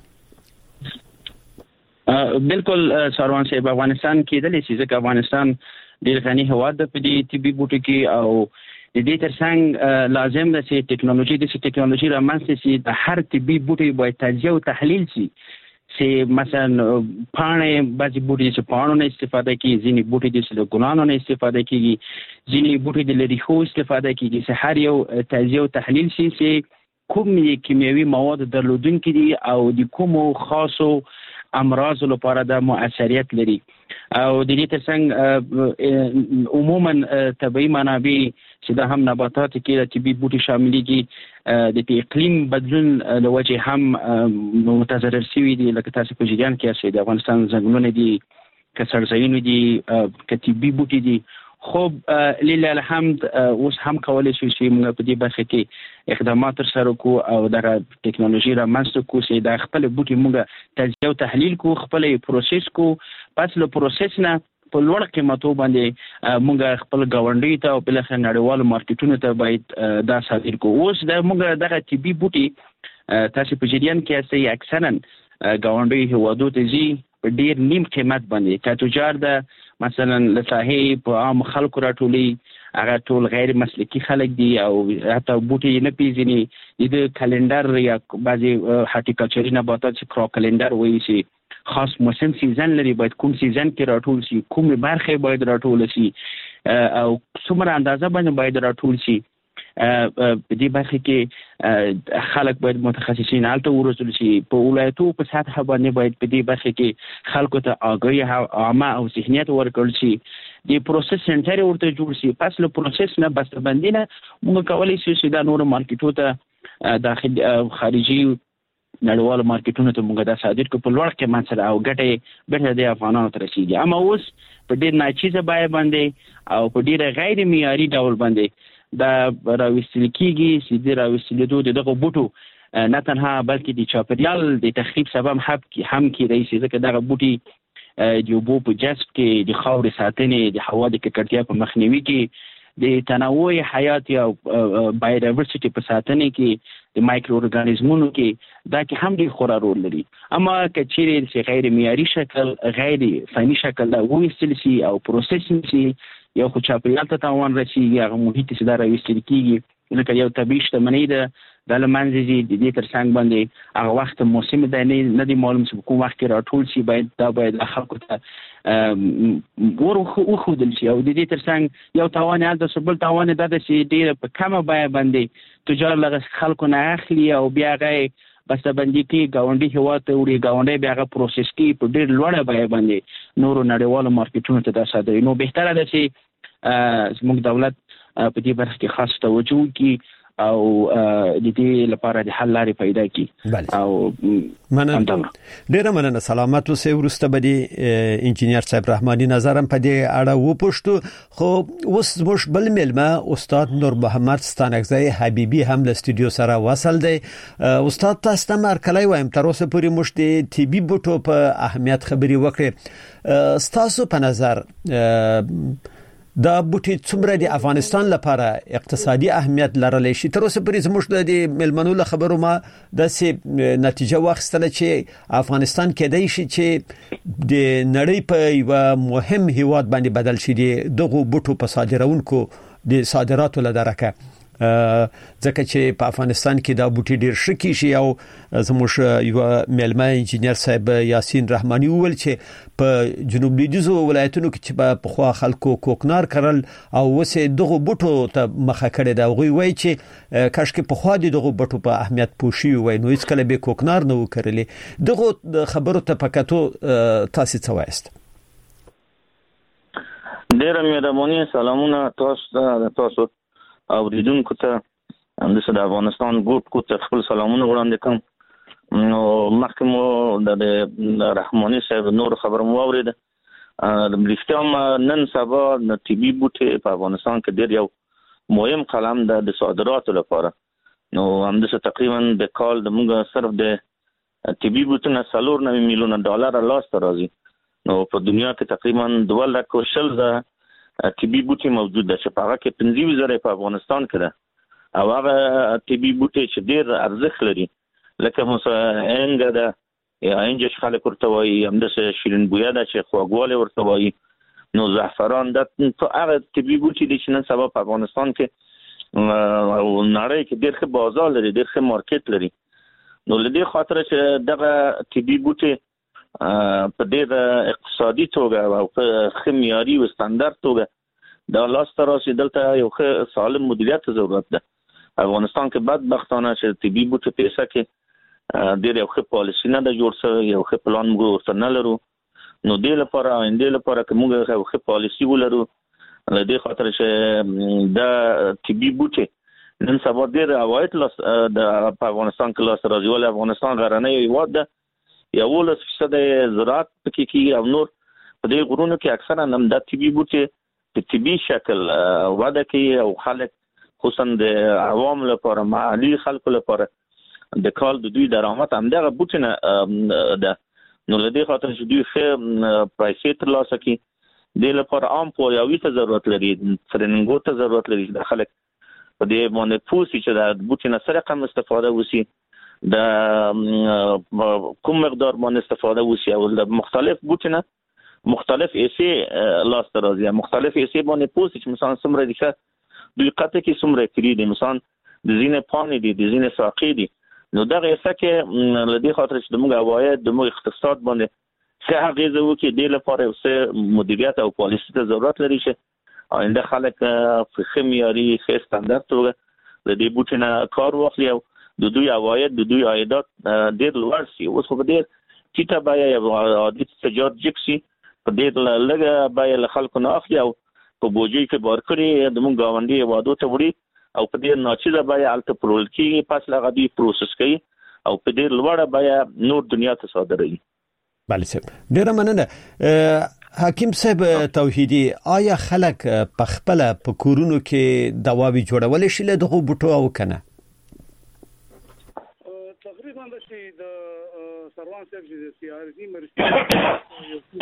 بالکل سروان صاحب افغانستان کې د لیسې افغانستان ډېر غني هواد په دې طبي بوټو کې او د دې ترڅنګ لازم ده چې ټکنالوژي رامنځته شي د هر طبي بوټي باید تجزیه او تحلیل شي چې مثلا پانه بعضی بوټي چې پانو نه استفاده کوي ځینې بوټي د ګلانو نه استفاده کوي ځینې بوټي د لري خو استفاده کوي چې هر یو تجزیه او تحلیل شي چې کوم کیمیاوي مواد درلودونکي دي او د کومو خاصو امراض لپاره د مؤثریت لري او د دې ترڅنګ عموما طبي منابع چې د هم نباتات کې د طبي بوټي شاملېږي د اقلیم بدلون له وجې هم متضرر شوي دي لکه تاسو په جریان کې چې د افغانستان ځنګلونه دي که سرزایونه دي که طبي بوټي دي خو لله الحمد اوس هم کولای شو چې موږ په دې برخه کې اقدامات سره کو او د ټکنالوژي را منځته کو چې د خپل بوټي موږ تجزیه او تحلیل کو خپل پروسس کو پس له پروسس نه په لوړ قیمتو باندې موږ خپل گاونډي ته او بل څه نړیوالو مارکیټونو ته باید دا صادر کو اوس د موږ دغه طبي بوټي تاسو په جریان کې چې اکثرا گاونډي هوادو ته زی په ډیر نیم قیمت باندې که تجار ده مثلا لساهي په عام خلکو راټولي هغه ټول غیر مسلکی خلک دي او حتی بوټي نه پیژني د کلندر یا بعضي هارټیکلچري نباتات چې کرو کلندر وایي چې خاص موسم سیزن لري باید کوم سیزن کې راټول شي کومه برخه باید راټول شي او څومره اندازه باندې باید راټول شي په دې برخه کې خلک باید متخصصین الته ورسول شي په ولایتو په سطح باندې باید په دې برخه کې خلکو ته آگاهی عامه او ذهنیت ورکړل شي د پروسس سنټر ورته جوړ شي پس له پروسس نه بسته‌بندي نه موږ کولای شو چې دا نور مارکیټو ته داخلي خارجي نړیوالو مارکیټونو ته موږ دا صادر کو په لوړ قیمت سره او ګټه بیرته د افغانانو ته رسیږي اما اوس په ډیر ناچیزه بیه باندې او په ډیر غیر معیاري ډول باندې دا راوستل کیږي چې د راوستلو دغه بوټو نه تنها بلکې د چاپیریال د تخریب سبب هم کېدای شي ځکه دغه بوټي د اوبو په جذب کې د خاورې ساتنې د هوا د ککړتیا په مخنیوي کې د تنوع حیات یا بایوډایورسټي په ساتنې کې د مایکرو ارګانیزمونو کې دا کې هم ډېر خورا رول لري اما که چیرې چې غیر معیاري شکل غیر فني شکل دا وویستل شي او پروسس شي یو خو چاپیریال ته تاوان رسیږي هغه محیط چې دا راوستل کېږي لکه یو طبیعي شتمنۍ ده د لمنځه ځي د دې ترڅنګ باندې هغه وخت موسم دی نه دی معلوم چې کوم وخت کې راټول شي باید خلکو ته وښودل شي او د دې ترڅنګ یو تاوان هلته بل تاوان دا ده چې ډېره په کمه بیه باندې تجار له خلکو نه اخلي او بیا هغه بسته‌بندي کې گاونډي هیواد ته وړي گاونډي بیا هغه پروسس کې په ډېر لوړه بیه باندې نورو نړیوالو مارکیټونو ته دا صادروي نو بهتره ده چې زموږ دولت په دې برخه کې خاص توجه وکړي او د دې لپاره د حل لارې پیدا کړي او مننه ډیره مننه سلامات اوسئ ورسته بدی انجینیر صاحب رحمانی نظرم په دې اړه وپوښتو خو اوس مش بل ملما استاد نور محمد ستانکزی حبیبی هم له استودیو سره وصل دی استاد تاسو ته مرکلای وایم تر اوسه پورې مش د طبي بوټو په اهمیت خبري وکړي تاسو په نظر دا بوټي څومره د افغانستان لپاره اقتصادي اهمیت لرلی شي تر اوسه پورې زموږ د ملمنو له خبرو ما د سي نتیجه واخیستله چې افغانستان کېدای شي چې د نړۍ په یو مهم هیواد باندې بدل شي دغه بوټو په صادرونکو د صادراتو لدارکه ځکه چې په افغانستان کې دا بوټي ډیر شکی شي او زموږ یو ملما انجینیر صاحب یاسین رحمانی وویل چې په جنوب لویدیځو ولایتونو کې چې په خوا خلکو کوکنار کړل او وسه دغه بوټو ته مخه کړی دا غوي وای چې کاش کې په خوا دغه بوټو په اهمیت پوښي وای نو هیڅ کله به کوکنار نه وکړلې دغه خبرو ته پکاتو تاسو څه وایست ډیر مهرباني سلامونه تاسو او ریدونکو ته د افغانستان ګوټ کو ته خپل سلامونه وړاندې کوم نو مخکمو د رحماني صاحب نور خبر مو اورید د بریښتام نن سبا د طبي بوټي په افغانستان کې ډیر یو مهم قلم د صادراتو لپاره نو همدغه تقریبا د کال د موږ صرف د طبي بوټو 4 میلیون ډالر لاس راځي نو په دنیا کې تقریبا 2 لک شل طبي بوټي موجود ده چې په هغه کې 15,000 په افغانستان کې ده او هغه طبي بوټي چې ډیر ارزښت لري لکه مثلا انګ ده یا انجش خلک ورته وایي همدغه شیرین بویا ده چې خواږواله ورته وایي نو زعفران ده هغه طبي بوټي دي چې نن سبا په افغانستان کې او نړۍ کې ډیر ښه بازار لري ډیر ښه مارکیټ لري نو لدې خاطر چې دغه طبي بوټي په ډېر اقتصادي توګه او په خمیاري او ستاندرد توګه د لاس تراسي دلته یو ښه سالم مدیریت ضرورت ده افغانستان کې بدبختانه چې طبي بوټو پیسې کې ډېر یو ښه پالیسي نه ده جوړ شوی یو ښه پلان موږ ورته نه لرو نو دې لپاره آینده لپاره که موږ یو ښه پالیسي ولرو له دې خاطر چې د طبي بوټي نن سبا ډېر عواید د افغانستان کې لاس راځي ولې افغانستان غرنی هیواد ده 11% زراعت پکې کیږي او نور په دې غرونو کې اکثرا هم د طبي بوټي په طبي شکل وده کوي او خلک خصوصا د عوام لپاره محلي خلکو لپاره د کال د دوی درآمد هم دغه بوټي نه ده نو لدې خاطر چې دوی ښه پرایسې ترلاسه کوي د لپاره عام پوهاوي ته ضرورت لري ترننګو ته ضرورت لري د خلک په دې باندې پوښتنه چې د بوټي نه سره کوم استفاده وسی د کوم مقدار باندې استفاده وسی او د مختلف بوټي نه مختلف ایسي لاس راځي مختلف ایسي باندې پوښتنه چې مثلا سمره دي دوی قطعه کې سمره کړی دي مثلا د زینې پانی دي د زینې ساقي دي نو دغه ایسه کې لدې خاطر چې د موږ عواید د موږ اقتصاد باندې څه هغه وکړي د لپاره څه مدیریت او پالیسي ته ضرورت لري چې آینده خلک په خمیاري ښه ستاندرد توګه د دې بوټي نه کار واخلي او د دوی عواید د دوی عایدات ډېر لوړ شي اوس په ډېر ټیټه بیه یو عادي تجارت جکسي په ډېر لږه بیه له خلکو نه اخلي او په بوجي کې بار کړي د موږ گاونډي وادو ته وړي او په ډېر ناچیزه بیه الته پرول کېږي پس هغه دوی پروسس کوي او په ډېر لوړه بیه نور دنیا ته صادروي بله صاحب ډېره مننه حکیم صاحب توحیدی آیا خلک په خپل په کورونو کې دواوی جوړول شي له دغه بوټو او کنه تقریبا د سروان صاحب چې سیارزي مرسي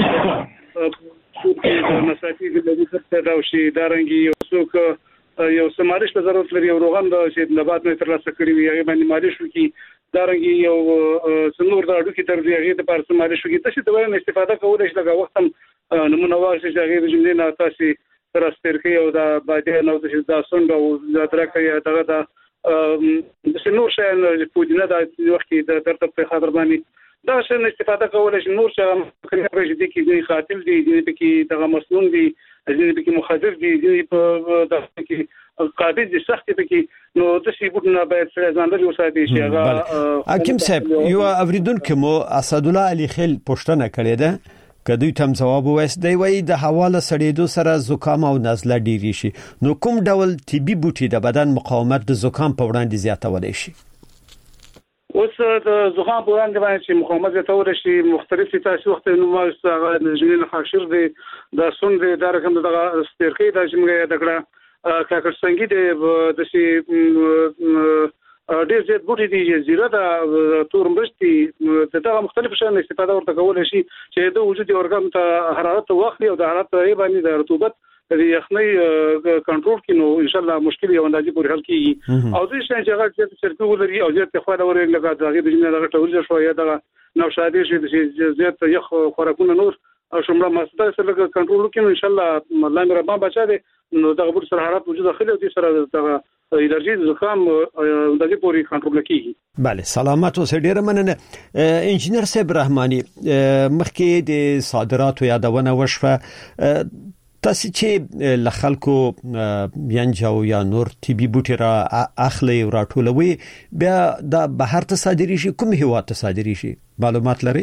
د مسافي د دې پیدا شي دارنګي یو څوک یو سمارش ته ضرورت لري او روغن د چې نبات نه ترلاسه کړی وي هغه باندې مالش وکي دارنګي یو څنور د اډو کې تر دې هغه د پارس مالش وکي تاسو د وایي استفاده کولای شئ لکه وخت هم نمونه واغشي چې هغه د جملې نه تاسو ترستر کوي او د باندې نو د څنګه او د درکې دغه د نور شي پودینه د وخت د ترتیب په خاطر باندې دا شنه استفاده کولای شي نور څه مخکې دي کې قاتل دي کې دغه مسنون دي کې مخدر دي په دغه کې قابل دي سخت کې نو د سی بوتنه باید سره ځاندل وساتي شي هغه حکیم صاحب یو اوریدونکو مو اسد الله علي خیل پښتنه کړی ده کدی تم جواب وایس دی وای د حواله سړېدو سره زکام او نزله ډیری شي نو کوم ډول طبي بوټي د بدن مقاومت د زکام په وړاندې زیاتولای شي اوس د زکام په وړاندې باندې چې مقاومت زیاتول شي مختلفې تاسو وخت نو ما هغه جنین خاشر دی د سون دی د رقم دغه سترګې د جمله دغه کاکړ څنګه د شي ډېر زیات بوټي دي زیره د تور مرشتي دغه مختلف شان استفاده ورته کول شي چې د وجود اورګان ته حرارت واخلي او د حرارت باندې د رطوبت د یخنۍ کنټرول کینو ان شاء الله مشکل یو اندازې پورې حل کیږي او د شان چې هغه چې چرته ولري او زیات خواله ورې لکه دغه د جنې دغه ټول شويه دغه نوشادي شي د زیات یخ خوراکونه نور او شمله مسته سره کنټرول کینو ان شاء الله الله مې ربان بچا دي نو دغه بوت سره حرارت وجود داخلي او د سره دغه انرژي زکام د دې پورې کنټرول کیږي bale سلامات اوسه ډیر مننه انجنیر صاحب رحماني مخکې د صادراتو یادونه وشوه تاسو چې لخلکو ینجو یا نور طبي بوټي را اخلي او راټولوي بیا د بهر ته صادري شي کوم هوا ته صادري شي معلومات لري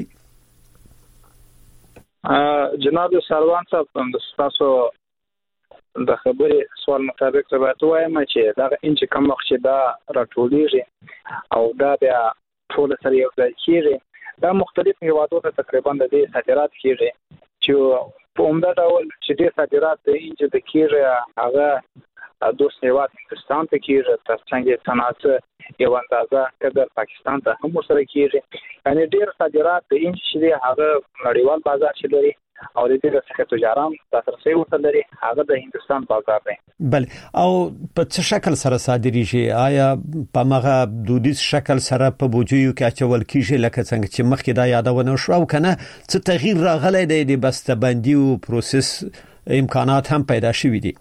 جناب سروان صاحب تاسو د خبرې سوال مطابق ثبات وایم چې دا انچ کم وخت دا راټولېږي او دا بیا ټول سره یو ځای کېږي دا مختلف هیوادو ته تقریبا د دې صادرات کېږي چې په عمده ډول چې د صادرات د انچ د کېږي هغه دوست هیواد هندستان ته کېږي تر څنګه صنعت یو اندازه کډر پاکستان ته هم سره کېږي یعنی ډېر صادرات د انچ چې هغه نړیوال بازار چې لري او د دې څخه تجاران تاسو ورته لري هغه د هندستان بازار دی بل او په څه شکل سره صادري شي آیا په مغه دودیز شکل سره په بوجیو کې اچول کیږي لکه څنګه چې مخکې دا یادونه شو او کنه څه تغییر راغلی دی د بسته‌بندي او پروسس امکانات هم پیدا شوي دي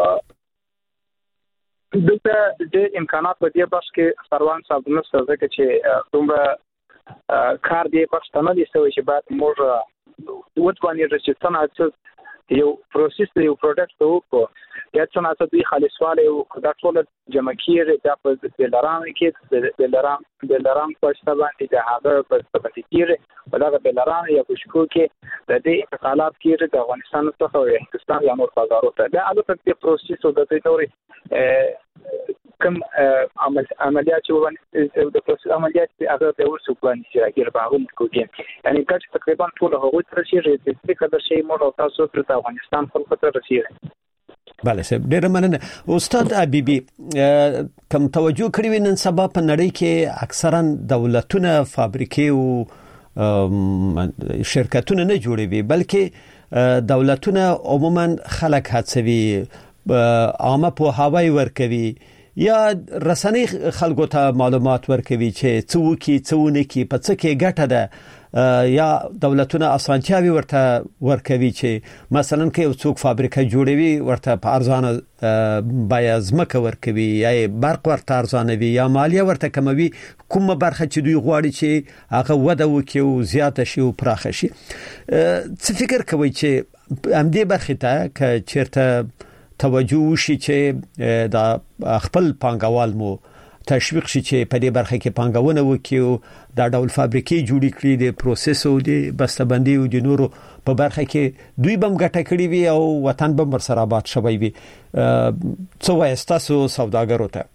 دغه د امکانات په دې بس کې سروان صاحب نو څه چې دومره کار دی پښتنه دي چې بعد موږ وټوانې چې څنګه یو پروسس یو پروډکټ ته وکړو یا څنګه چې خالصواله او دا ټول جمع کیږي دا په دلارام کې دلارام په څه باندې دا هغه په څه کیږي په دا دلارام یا پښکو کې د دې انتقالات کیږي د افغانستان څخه هندستان یا نور بازارو ته دا البته د پروسس او د دې کوم عملیات چې د پروسس عملیات هغه د ورسو باندې چې راګر باغون کوي یعنی کله تقریبا ټول هغه تر شي چې کله شي مو تاسو تر افغانستان خلکو ته رسیدي bale سب ډیر مننه استاد حبیبي کوم توجه کړی نن سبا په نړۍ کې اکثرا دولتونه فابریکې او شرکتونه نه جوړوي بلکې دولتونه عموما خلک هڅوي عامه په هواي ورکوي یا رسنۍ خلکو ته معلومات ورکوي چې څونه کې په څه کې ګټه ده یا دولتونه اسانتیاوي ورته ورکوي چې مثلا کې یو څوک فابریکه جوړوي ورته په ارزانه بیا ځمکه ورکوي یا برق ورته ارزانوي یا مالیه ورته کموي کومه برخه چې دوی غواړي چې هغه وده وکړي او زیاته شي او پراخه شي څه فکر کوي چې همدې برخه ته چې چیرته توجه وشي چې د خپل پانګوال مو تشویق شي چې په دې برخه کې پانګونه وکړي او دا ډول فابریکې جوړې کړي د پروسس او د بسته‌بندي او د نورو په برخه کې دوی بم ګټه کړي وي او وطن بم ورسره آباد شوی وي څه وایي تاسو سوداګرو ته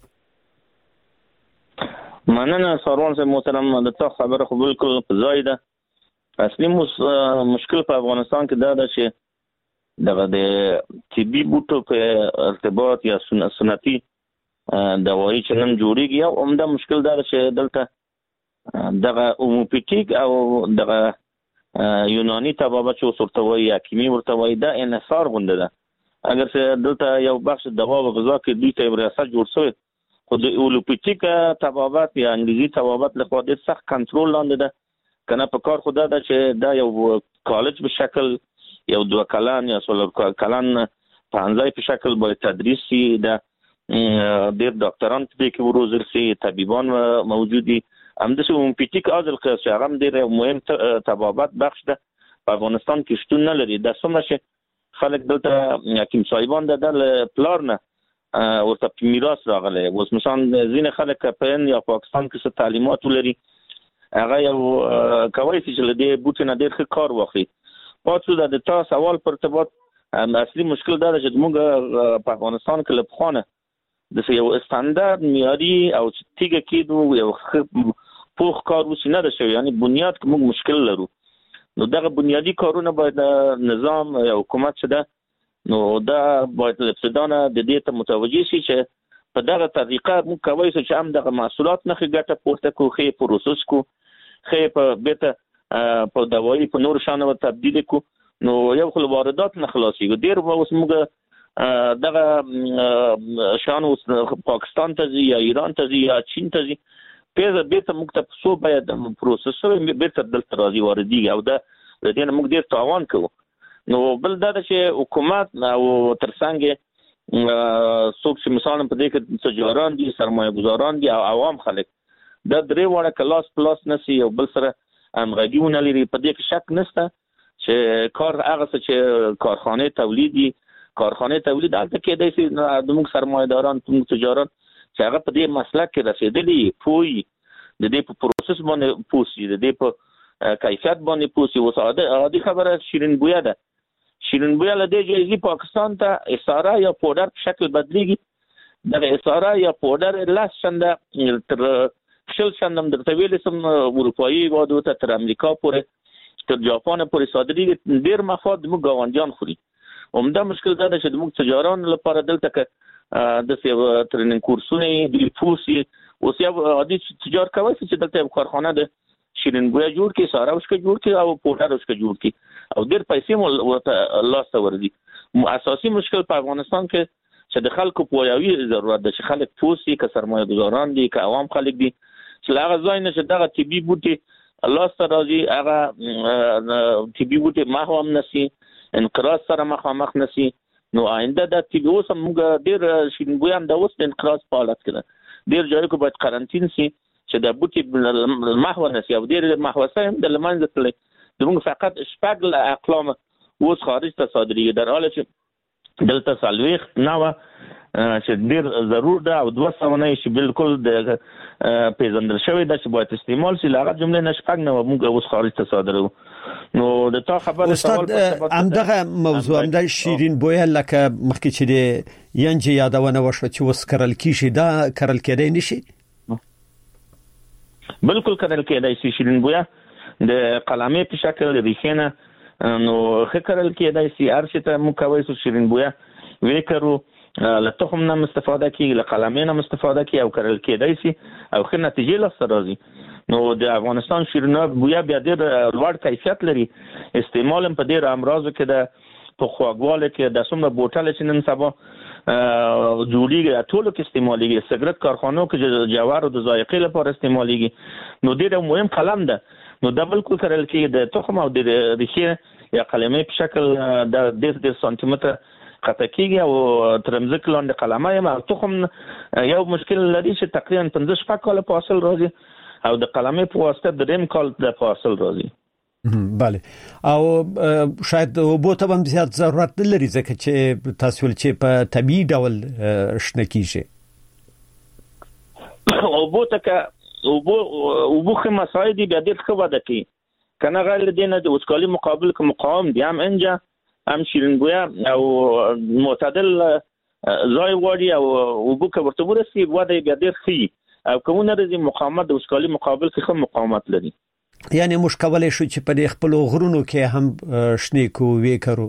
مننه سروان صاحب محترم د تاسو خبره خو بالکل ځای ده اصلي مشکل په افغانستان کې دا ده چې دغه د طبي بوټو په ارتباط یا سنتي دوايي چې نن جوړیږي او عمده مشکل دا چې دلته دغه اوموپیټیک او دغه یوناني طبابت چې ورته وایي یا کیمي ورته وایي دا انحصار غونډه ده اگر چې دلته یو بخش دوا او غذا کې دوی ته ریاست جوړ شوی خو د اوموپیټیک طبابت یا انګلیسي طبابت له خوا د سخت کنټرول لاندې ده کنه په کار خدا ده چې دا یو کالج په شکل یو 2 کلان یا 3 کلان پانځای په شکل باید تدریس شي د ډېر ډاکټران په کې وروزل شي طبيبان موجودي همداسې اوموپیټیک ازل قیاس هغه ډېر مهم طبابت بخش ده په افغانستان کې شتون نه لري د څومره چې خلک دلته حکیم صاحبان د پلار نه ورته میراث راغلی اوس مثلا ځینې خلک په یا پاکستان کې څه تعلیمات ولري هغه یو کوي چې له دې بوټ نه ډېر ښه کار واخلي پاتو د تاسو سوال پر ارتباط اصلي مشکل دا چې موږ په افغانستان کې لپخانه د یو استاندارد معیاري او تیګه کېدو یو پوخ کار وسینه ده شوی، یعنی بنیاد کې موږ مشکل لرو. نو دغه بنیادی کارونه باید نظام یا حکومت شده نو دا باید ابتدانه د دې ته متوجه شي چې په دغه طریقه موږ کوي چې هم دغه محصولات نه ګټه پورته کوو، خې پروسس کو، خې په بیت په دوايي په نور شانو تبدیل کو، نو یو خل واردات نه خلاصيږي. ډیر اوس موږ دغه شان اوس پاکستان ته یا ایران ته یا چین ته پیزه بیت موږ ته سو باید پروسسور بیت دلته راځي واردي او دا دې نه موږ ډیر تاوان کوو. نو بل دا چې حکومت او ترڅنګ څوک چې مثلا په دې کې تجاران دي، سرمایه گذاران دي او عوام خلک دا درې وړه کلاس پلاس نسی او بل سره همغږیونه لري. په دې کې شک نشته چې کار هغه چې کارخانه تولید البته کېدای شي د موږ سرمایه داران موږ تجاران چې هغه په دې مسلک کې رسیدلي پوي د دې په پروسس باندې پوسی د دې په کیفیت باندې پوسی. او عادي خبره شیرین بویا ده، شیرین بویا له دې جایزي پاکستان ته اساره یا پودر په شکل بدلیږي. دغه اساره یا پودر لاس شنده تر شل شندم درته ویل سم اروپایي هیوادو ته تر امریکا پورې تر جاپان پورې صادرېږي. ډیر مفاد موږ ګاونډیان خوري. عمده مشکل دا ده چې موږ تجاران لپاره دلته کې د څه ترننګ کورسونه دی پوسی اوس یو عادي تجار کوي چې دلته یو کارخانه ده شیرین بویا جوړ کی، ساره اوس کې جوړ کی او پودر اوس کې جوړ کی او ډیر پیسې مو لاس ته ورځي. اساسي مشکل په افغانستان کې چې د خلکو پوهاوی ضرورت ده چې خلک پوسی که سرمایه گذاران دي که عوام خلک دي چې هغه ځای نه چې دغه طبي بوټي لاس ته راځي، هغه طبي بوټي محو هم نسی، انقراض سره مخامخ نسی. نو آینده د طبي اوس موږ ډیر شیرین بویا هم د اوس د انقراض په حالت کې ده. ډیر ځای کې باید قرنټین سي چې د بوټي محو نسی او ډیر محوسه هم د لمنځه تللی. زموږ فقط شپږ اقلام اوس خارج ته صادرېږي، در حاله چې دلته څلوېښت نوه چې ډیر ضرور ده او 200 نه شي بالکل د پیژندل شوی ده چې باید استعمال شي. هغه جمله نشپږ نه موږ اوس خارج ته صادرو. نو د تا خبره استاد همدغه موضوع هم د شیرین بویا لکه مخکې چې د ینجه یادونه وشو چې وس کرل کیشي دا کرل کېدای نشي. بالکل کرل کېدای شي. شیرین بویا د قلمې په شکل ریښینه نو خکرل کېدای شي. ارشته مو کوي چې شیرین بویا وکړو له تخم نه استفاده کیږي، له قلمې نه استفاده کیږي او کرل کېدای شي او ښه نتیجې لاسته راځي. نو د افغانستان شیرین بویا بیا ډېر لوړ کیفیت لري. استعمال په ډېر امراضو کې د په خواږواله کې د څومره بوتل چې نن سبا جوړیږي ټولو کې استعمالېږي، سګرټ کارخانو کې جوارو د ذایقې لپاره استعمالېږي. نو ډېر مهم قلم ده. نو دا بالکل کرل کېږي د تخم او د ریښې یا قلمې په شکل د 10 سانتي متر قطع کېږي او ترمزک لاندې قلمه یم او تخم یو مشکل لري چې تقریبا 15 کاله په حاصل راځي او د قلمې په واسطه د ریم کال د حاصل راځي. بله او شاید وبو ته هم زیات ضرورت لري ځکه چې تاسو ول چې په طبيعي ډول شنه کیږي. وبو ته وبو خه مساعدي بیا ډېر ښه وده کوي کنه غیر دینه د وسکالي مقابل کې مقاوم دي هم انجا هم شیرین بویا او معتدل ځای وړي او وبو کې ورته ورسي وده بیا ډېر ښه او کومه رزي مقاومت د وسکالي مقابل کې ښه مقاومت لري. یعنی مشکل شو چې په خپل غرونو کې هم شنه کو وکړو.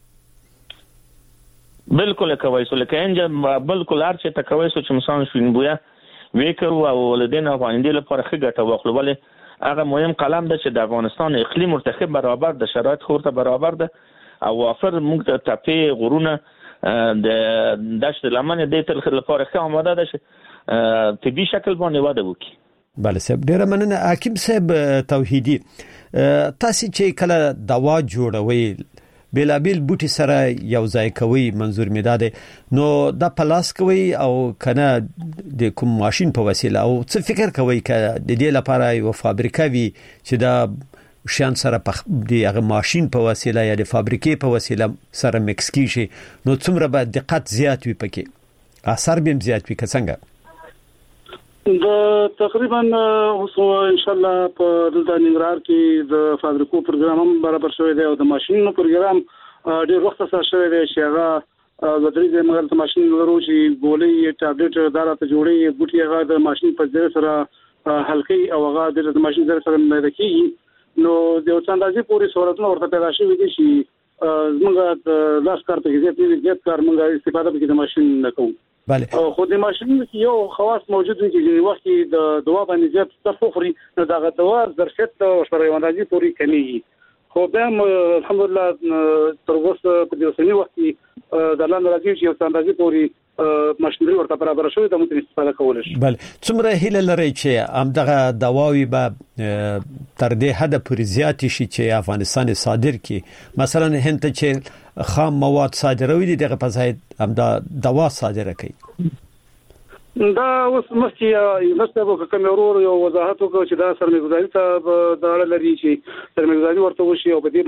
بالکل کوي سو لکه انجا بالکل هر څه تکوي سو چې مثلا شیرین بویا وکړو او ولدین افغانیدل لپاره ښه ګټه واخلو. ولې هغه مهم قلم ده چې د افغانستان اقلیم مرتخب برابر د شرایط خورته برابر ده او وافر موږ ته تپې غرونه د دشت لمن د تل لپاره ښه آماده ده چې طبي شکل باندې وده وکړي. بله صاحب ډیره مننه. حکیم صاحب توحیدی تاسو چې کله دوا جوړوي بیلابیل بوټي سره یو ځای کوي منظور می داده نو د پلاس کوي او کنه د کوم ماشين په وسیله او څه فکر کوي ک د دې لپاره یو فابریکه وي چې دا شان سره په دغه ماشين په وسیله یا د فابریکې په وسیله سره مکس کیږي نو څومره به دقت زیات وي پکې اثر به زیات وي څنګه. د تقریبا اوس ان شاء الله په دلته ننګرهار کې د فابریکو پروګرام هم برابر شوی دی او د ماشينونو پروګرام ډېر وخت سره شوی دی چې هغه د درې مګر د ماشين لرو چې ګولې ټابلیټ دارته جوړي بوټي هغه د ماشين په ځای سره حلقي او هغه د ماشين سره مېده کیږي نو د څنډازي پوری صورتونه ورته پیدا شوی دي چې موږ د لاس کار په کې زیات کار موږ استفاده کوي د ماشين نه کوو. بله خو د ماشين کې یو خواص موجود دي چې وخت د دوا باندې زیات تفخري نو دا دوا ظرفیت او سره اندازي پوری کمیږي. خو به الحمدلله تر اوسه په دې اوسنی وخت کې د لاندې راځي چې اندازي پوری ماشينري ورته برابر شوی د ممکن استفاده کول شي. بله څومره هیله لري چې همدغه دواوی به تر دې حد پورې زیات شي چې افغانستان صادر کړي مثلا هند ته چې خام مواد صادروي دي دغه په ځای همدا دوا صادره کوي. دا اوس مخکې نسبه کوم ورور یو وضاحت وکړ چې دا سرمایه‌ګذاري ته د اړه لري چې سرمایه‌ګذاري ورته وشي او په دې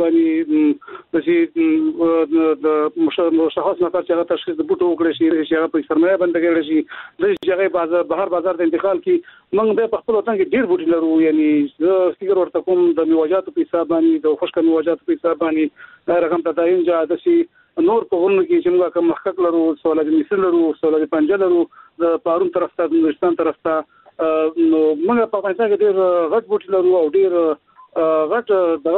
باندې د مشخص نفر چې هغه تشخیص د بوټو وکړي چې هغه په سرمایه باندې کېږي شي د هغه بازار بهر ته انتقال کی موږ په خپل وطن کې ډیر بوټي لرو یعنی فکر ورته کوم د میوجاتو په حساب باندې د خوشک میوجاتو په حساب باندې رقم تداین جا د شي نور په ورنه کې چې موږ کوم محقق لرو سوالات مصر لرو سوالات پنجاب لرو د پارون طرف ته د هندستان طرف ته نو موږ په افغانستان کې ډیر غټ بوټي لرو او ډیر غټ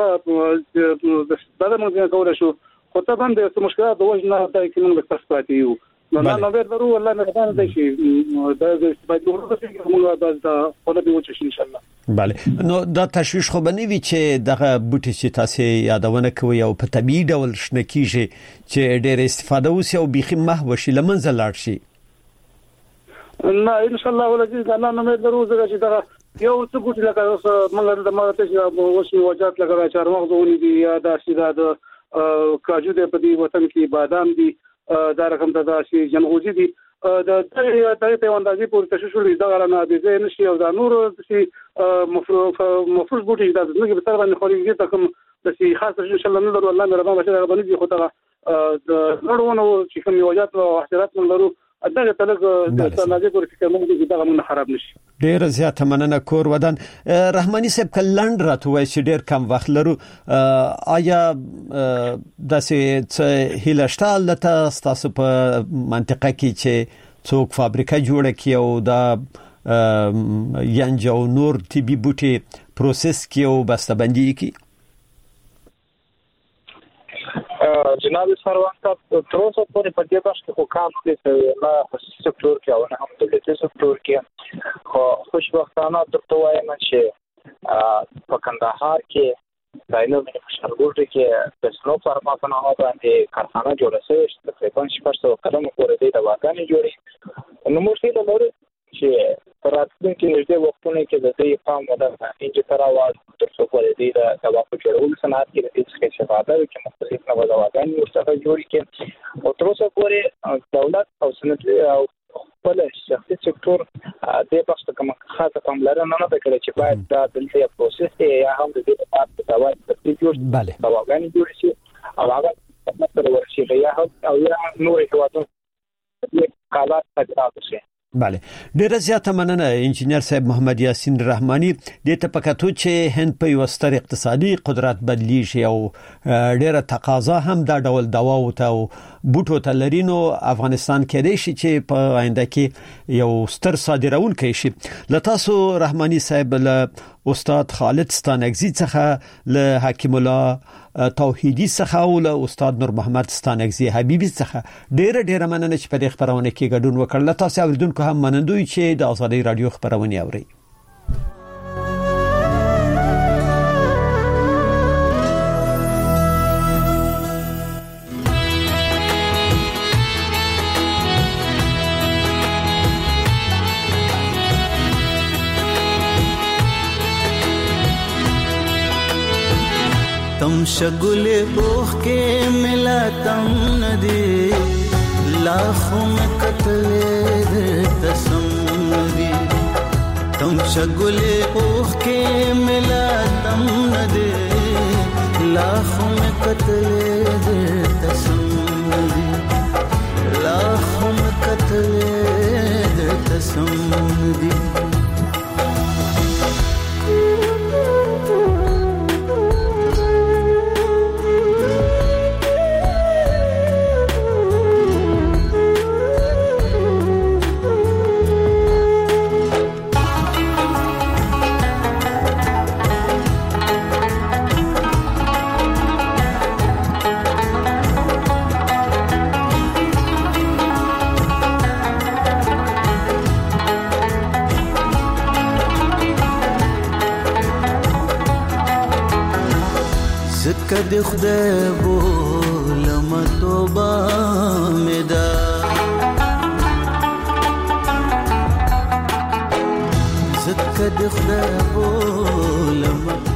دغه موږ کولای شو خو ته باندې څه مشکلات د وژنه دای کې موږ تاسو پاتې یو نو نو ورو الله نه غواړم د شي د استفادې ورته موږ د خپل به وچ ان شاء الله. بله نو دا تشویش خو بنوي چې دغه بوټي چې تاسو یادونه کوي او په طبيعي ډول شنه کیږي چې ډېر استفاده وسی او بيخي محو شي لمنځه لاړ شي. نه ان شاء الله ولې دا نه مې درو زګه چې دا یو څه بوټي لکه اوس موږ د ماته چې اوس وجات لکه چارمغز ونی دي یا دا سیده د کاجو د په دې وطن کې بادام دي دا رقم ته دا شي جنغوزي دي د په اندازې پورې تشوشل دا غلانه دي زه نشي او دا نور شي مفروض بوټي دا زموږ په تر باندې خوريږي ته کوم د شي خاص ان شاء الله نه درو الله مهربان بشه دا باندې خو دا د نورونو چې کوم یوجات او احترات من درو دغه تلګ د تنازع پر فکر موږ دغه مون خراب نشي. ډیر زیات مننه کور ودان رحماني صاحب کلند راتوي چې ډیر کم وخت لرو آیا د سې هیلشتال لته تاسو په منطقه کې چې څوک فابریکه جوړه کی او دا ینجو نور طبي بوټي پروسس کی او بسته‌بندي کی جناب سروان صاحب تر اوسه پورې په دې بحث کې خو کار کوي نه په سکتور کې او نه هم په دې سکتور کې خو خوشبختانه درته وایم چې په کندهار کې دایلو مې په شرګوټ کې د سنو فارما په نامه باندې کارخانه جوړه شوې چې تقریبا 600 کلمو پورې د دواګانې جوړې نو موږ یې لرو چې راتلونکي نږدې وختونو کې د دې پام ودا انجترا واد تر څو پورې د دوا په جوړولو صنعت کې د دې څخه استفاده وکړي مختلف نوښتونه ورڅخه جوړ کړي او تر اوسه پورې دولت او صنعت او خپل شخصي سکتور د پښتو کوم خاصه پاملرنه نه وکړي چې باید دا دلته یو پروسس دی یا هم د دې په دوا د جوړ دواګانې جوړ شي او هغه مثلا ورشي یا هم او یا نور هیوادونو د حالات تجربه شي. بله ډیره زیاته مننه انجینر صاحب محمد یاسین رحمانی د تپکاتو چې هند په یو ستر اقتصادي قدرت بدلیږي او ډیره تقاضا هم د ډول دوا او ته بوټو ته لرینو افغانستان کې دی چې په آینده کې یو ستر صادرونکی شي. لتاسو رحمانی صاحب له استاد خالد ستانکزی څخه له حکیم الله توحیدی څخه او له استاد نور محمد ستانکزی حبیبی څخه ډیره مننه چې په دې خبرونه کې ګډون وکړل. تاسو اوریدونکو هم منندوی چې د ازادي رادیو خبرونه اوري. तम शगुले बोख के मिला तम नदी लाखों में कतले तसम दी तम शगुले बोख के मिला तम नदी लाखों में कतले तसम दी लाखों में कतले तसम दी د خدای بولم توبه مې ده زکه د خدای بولم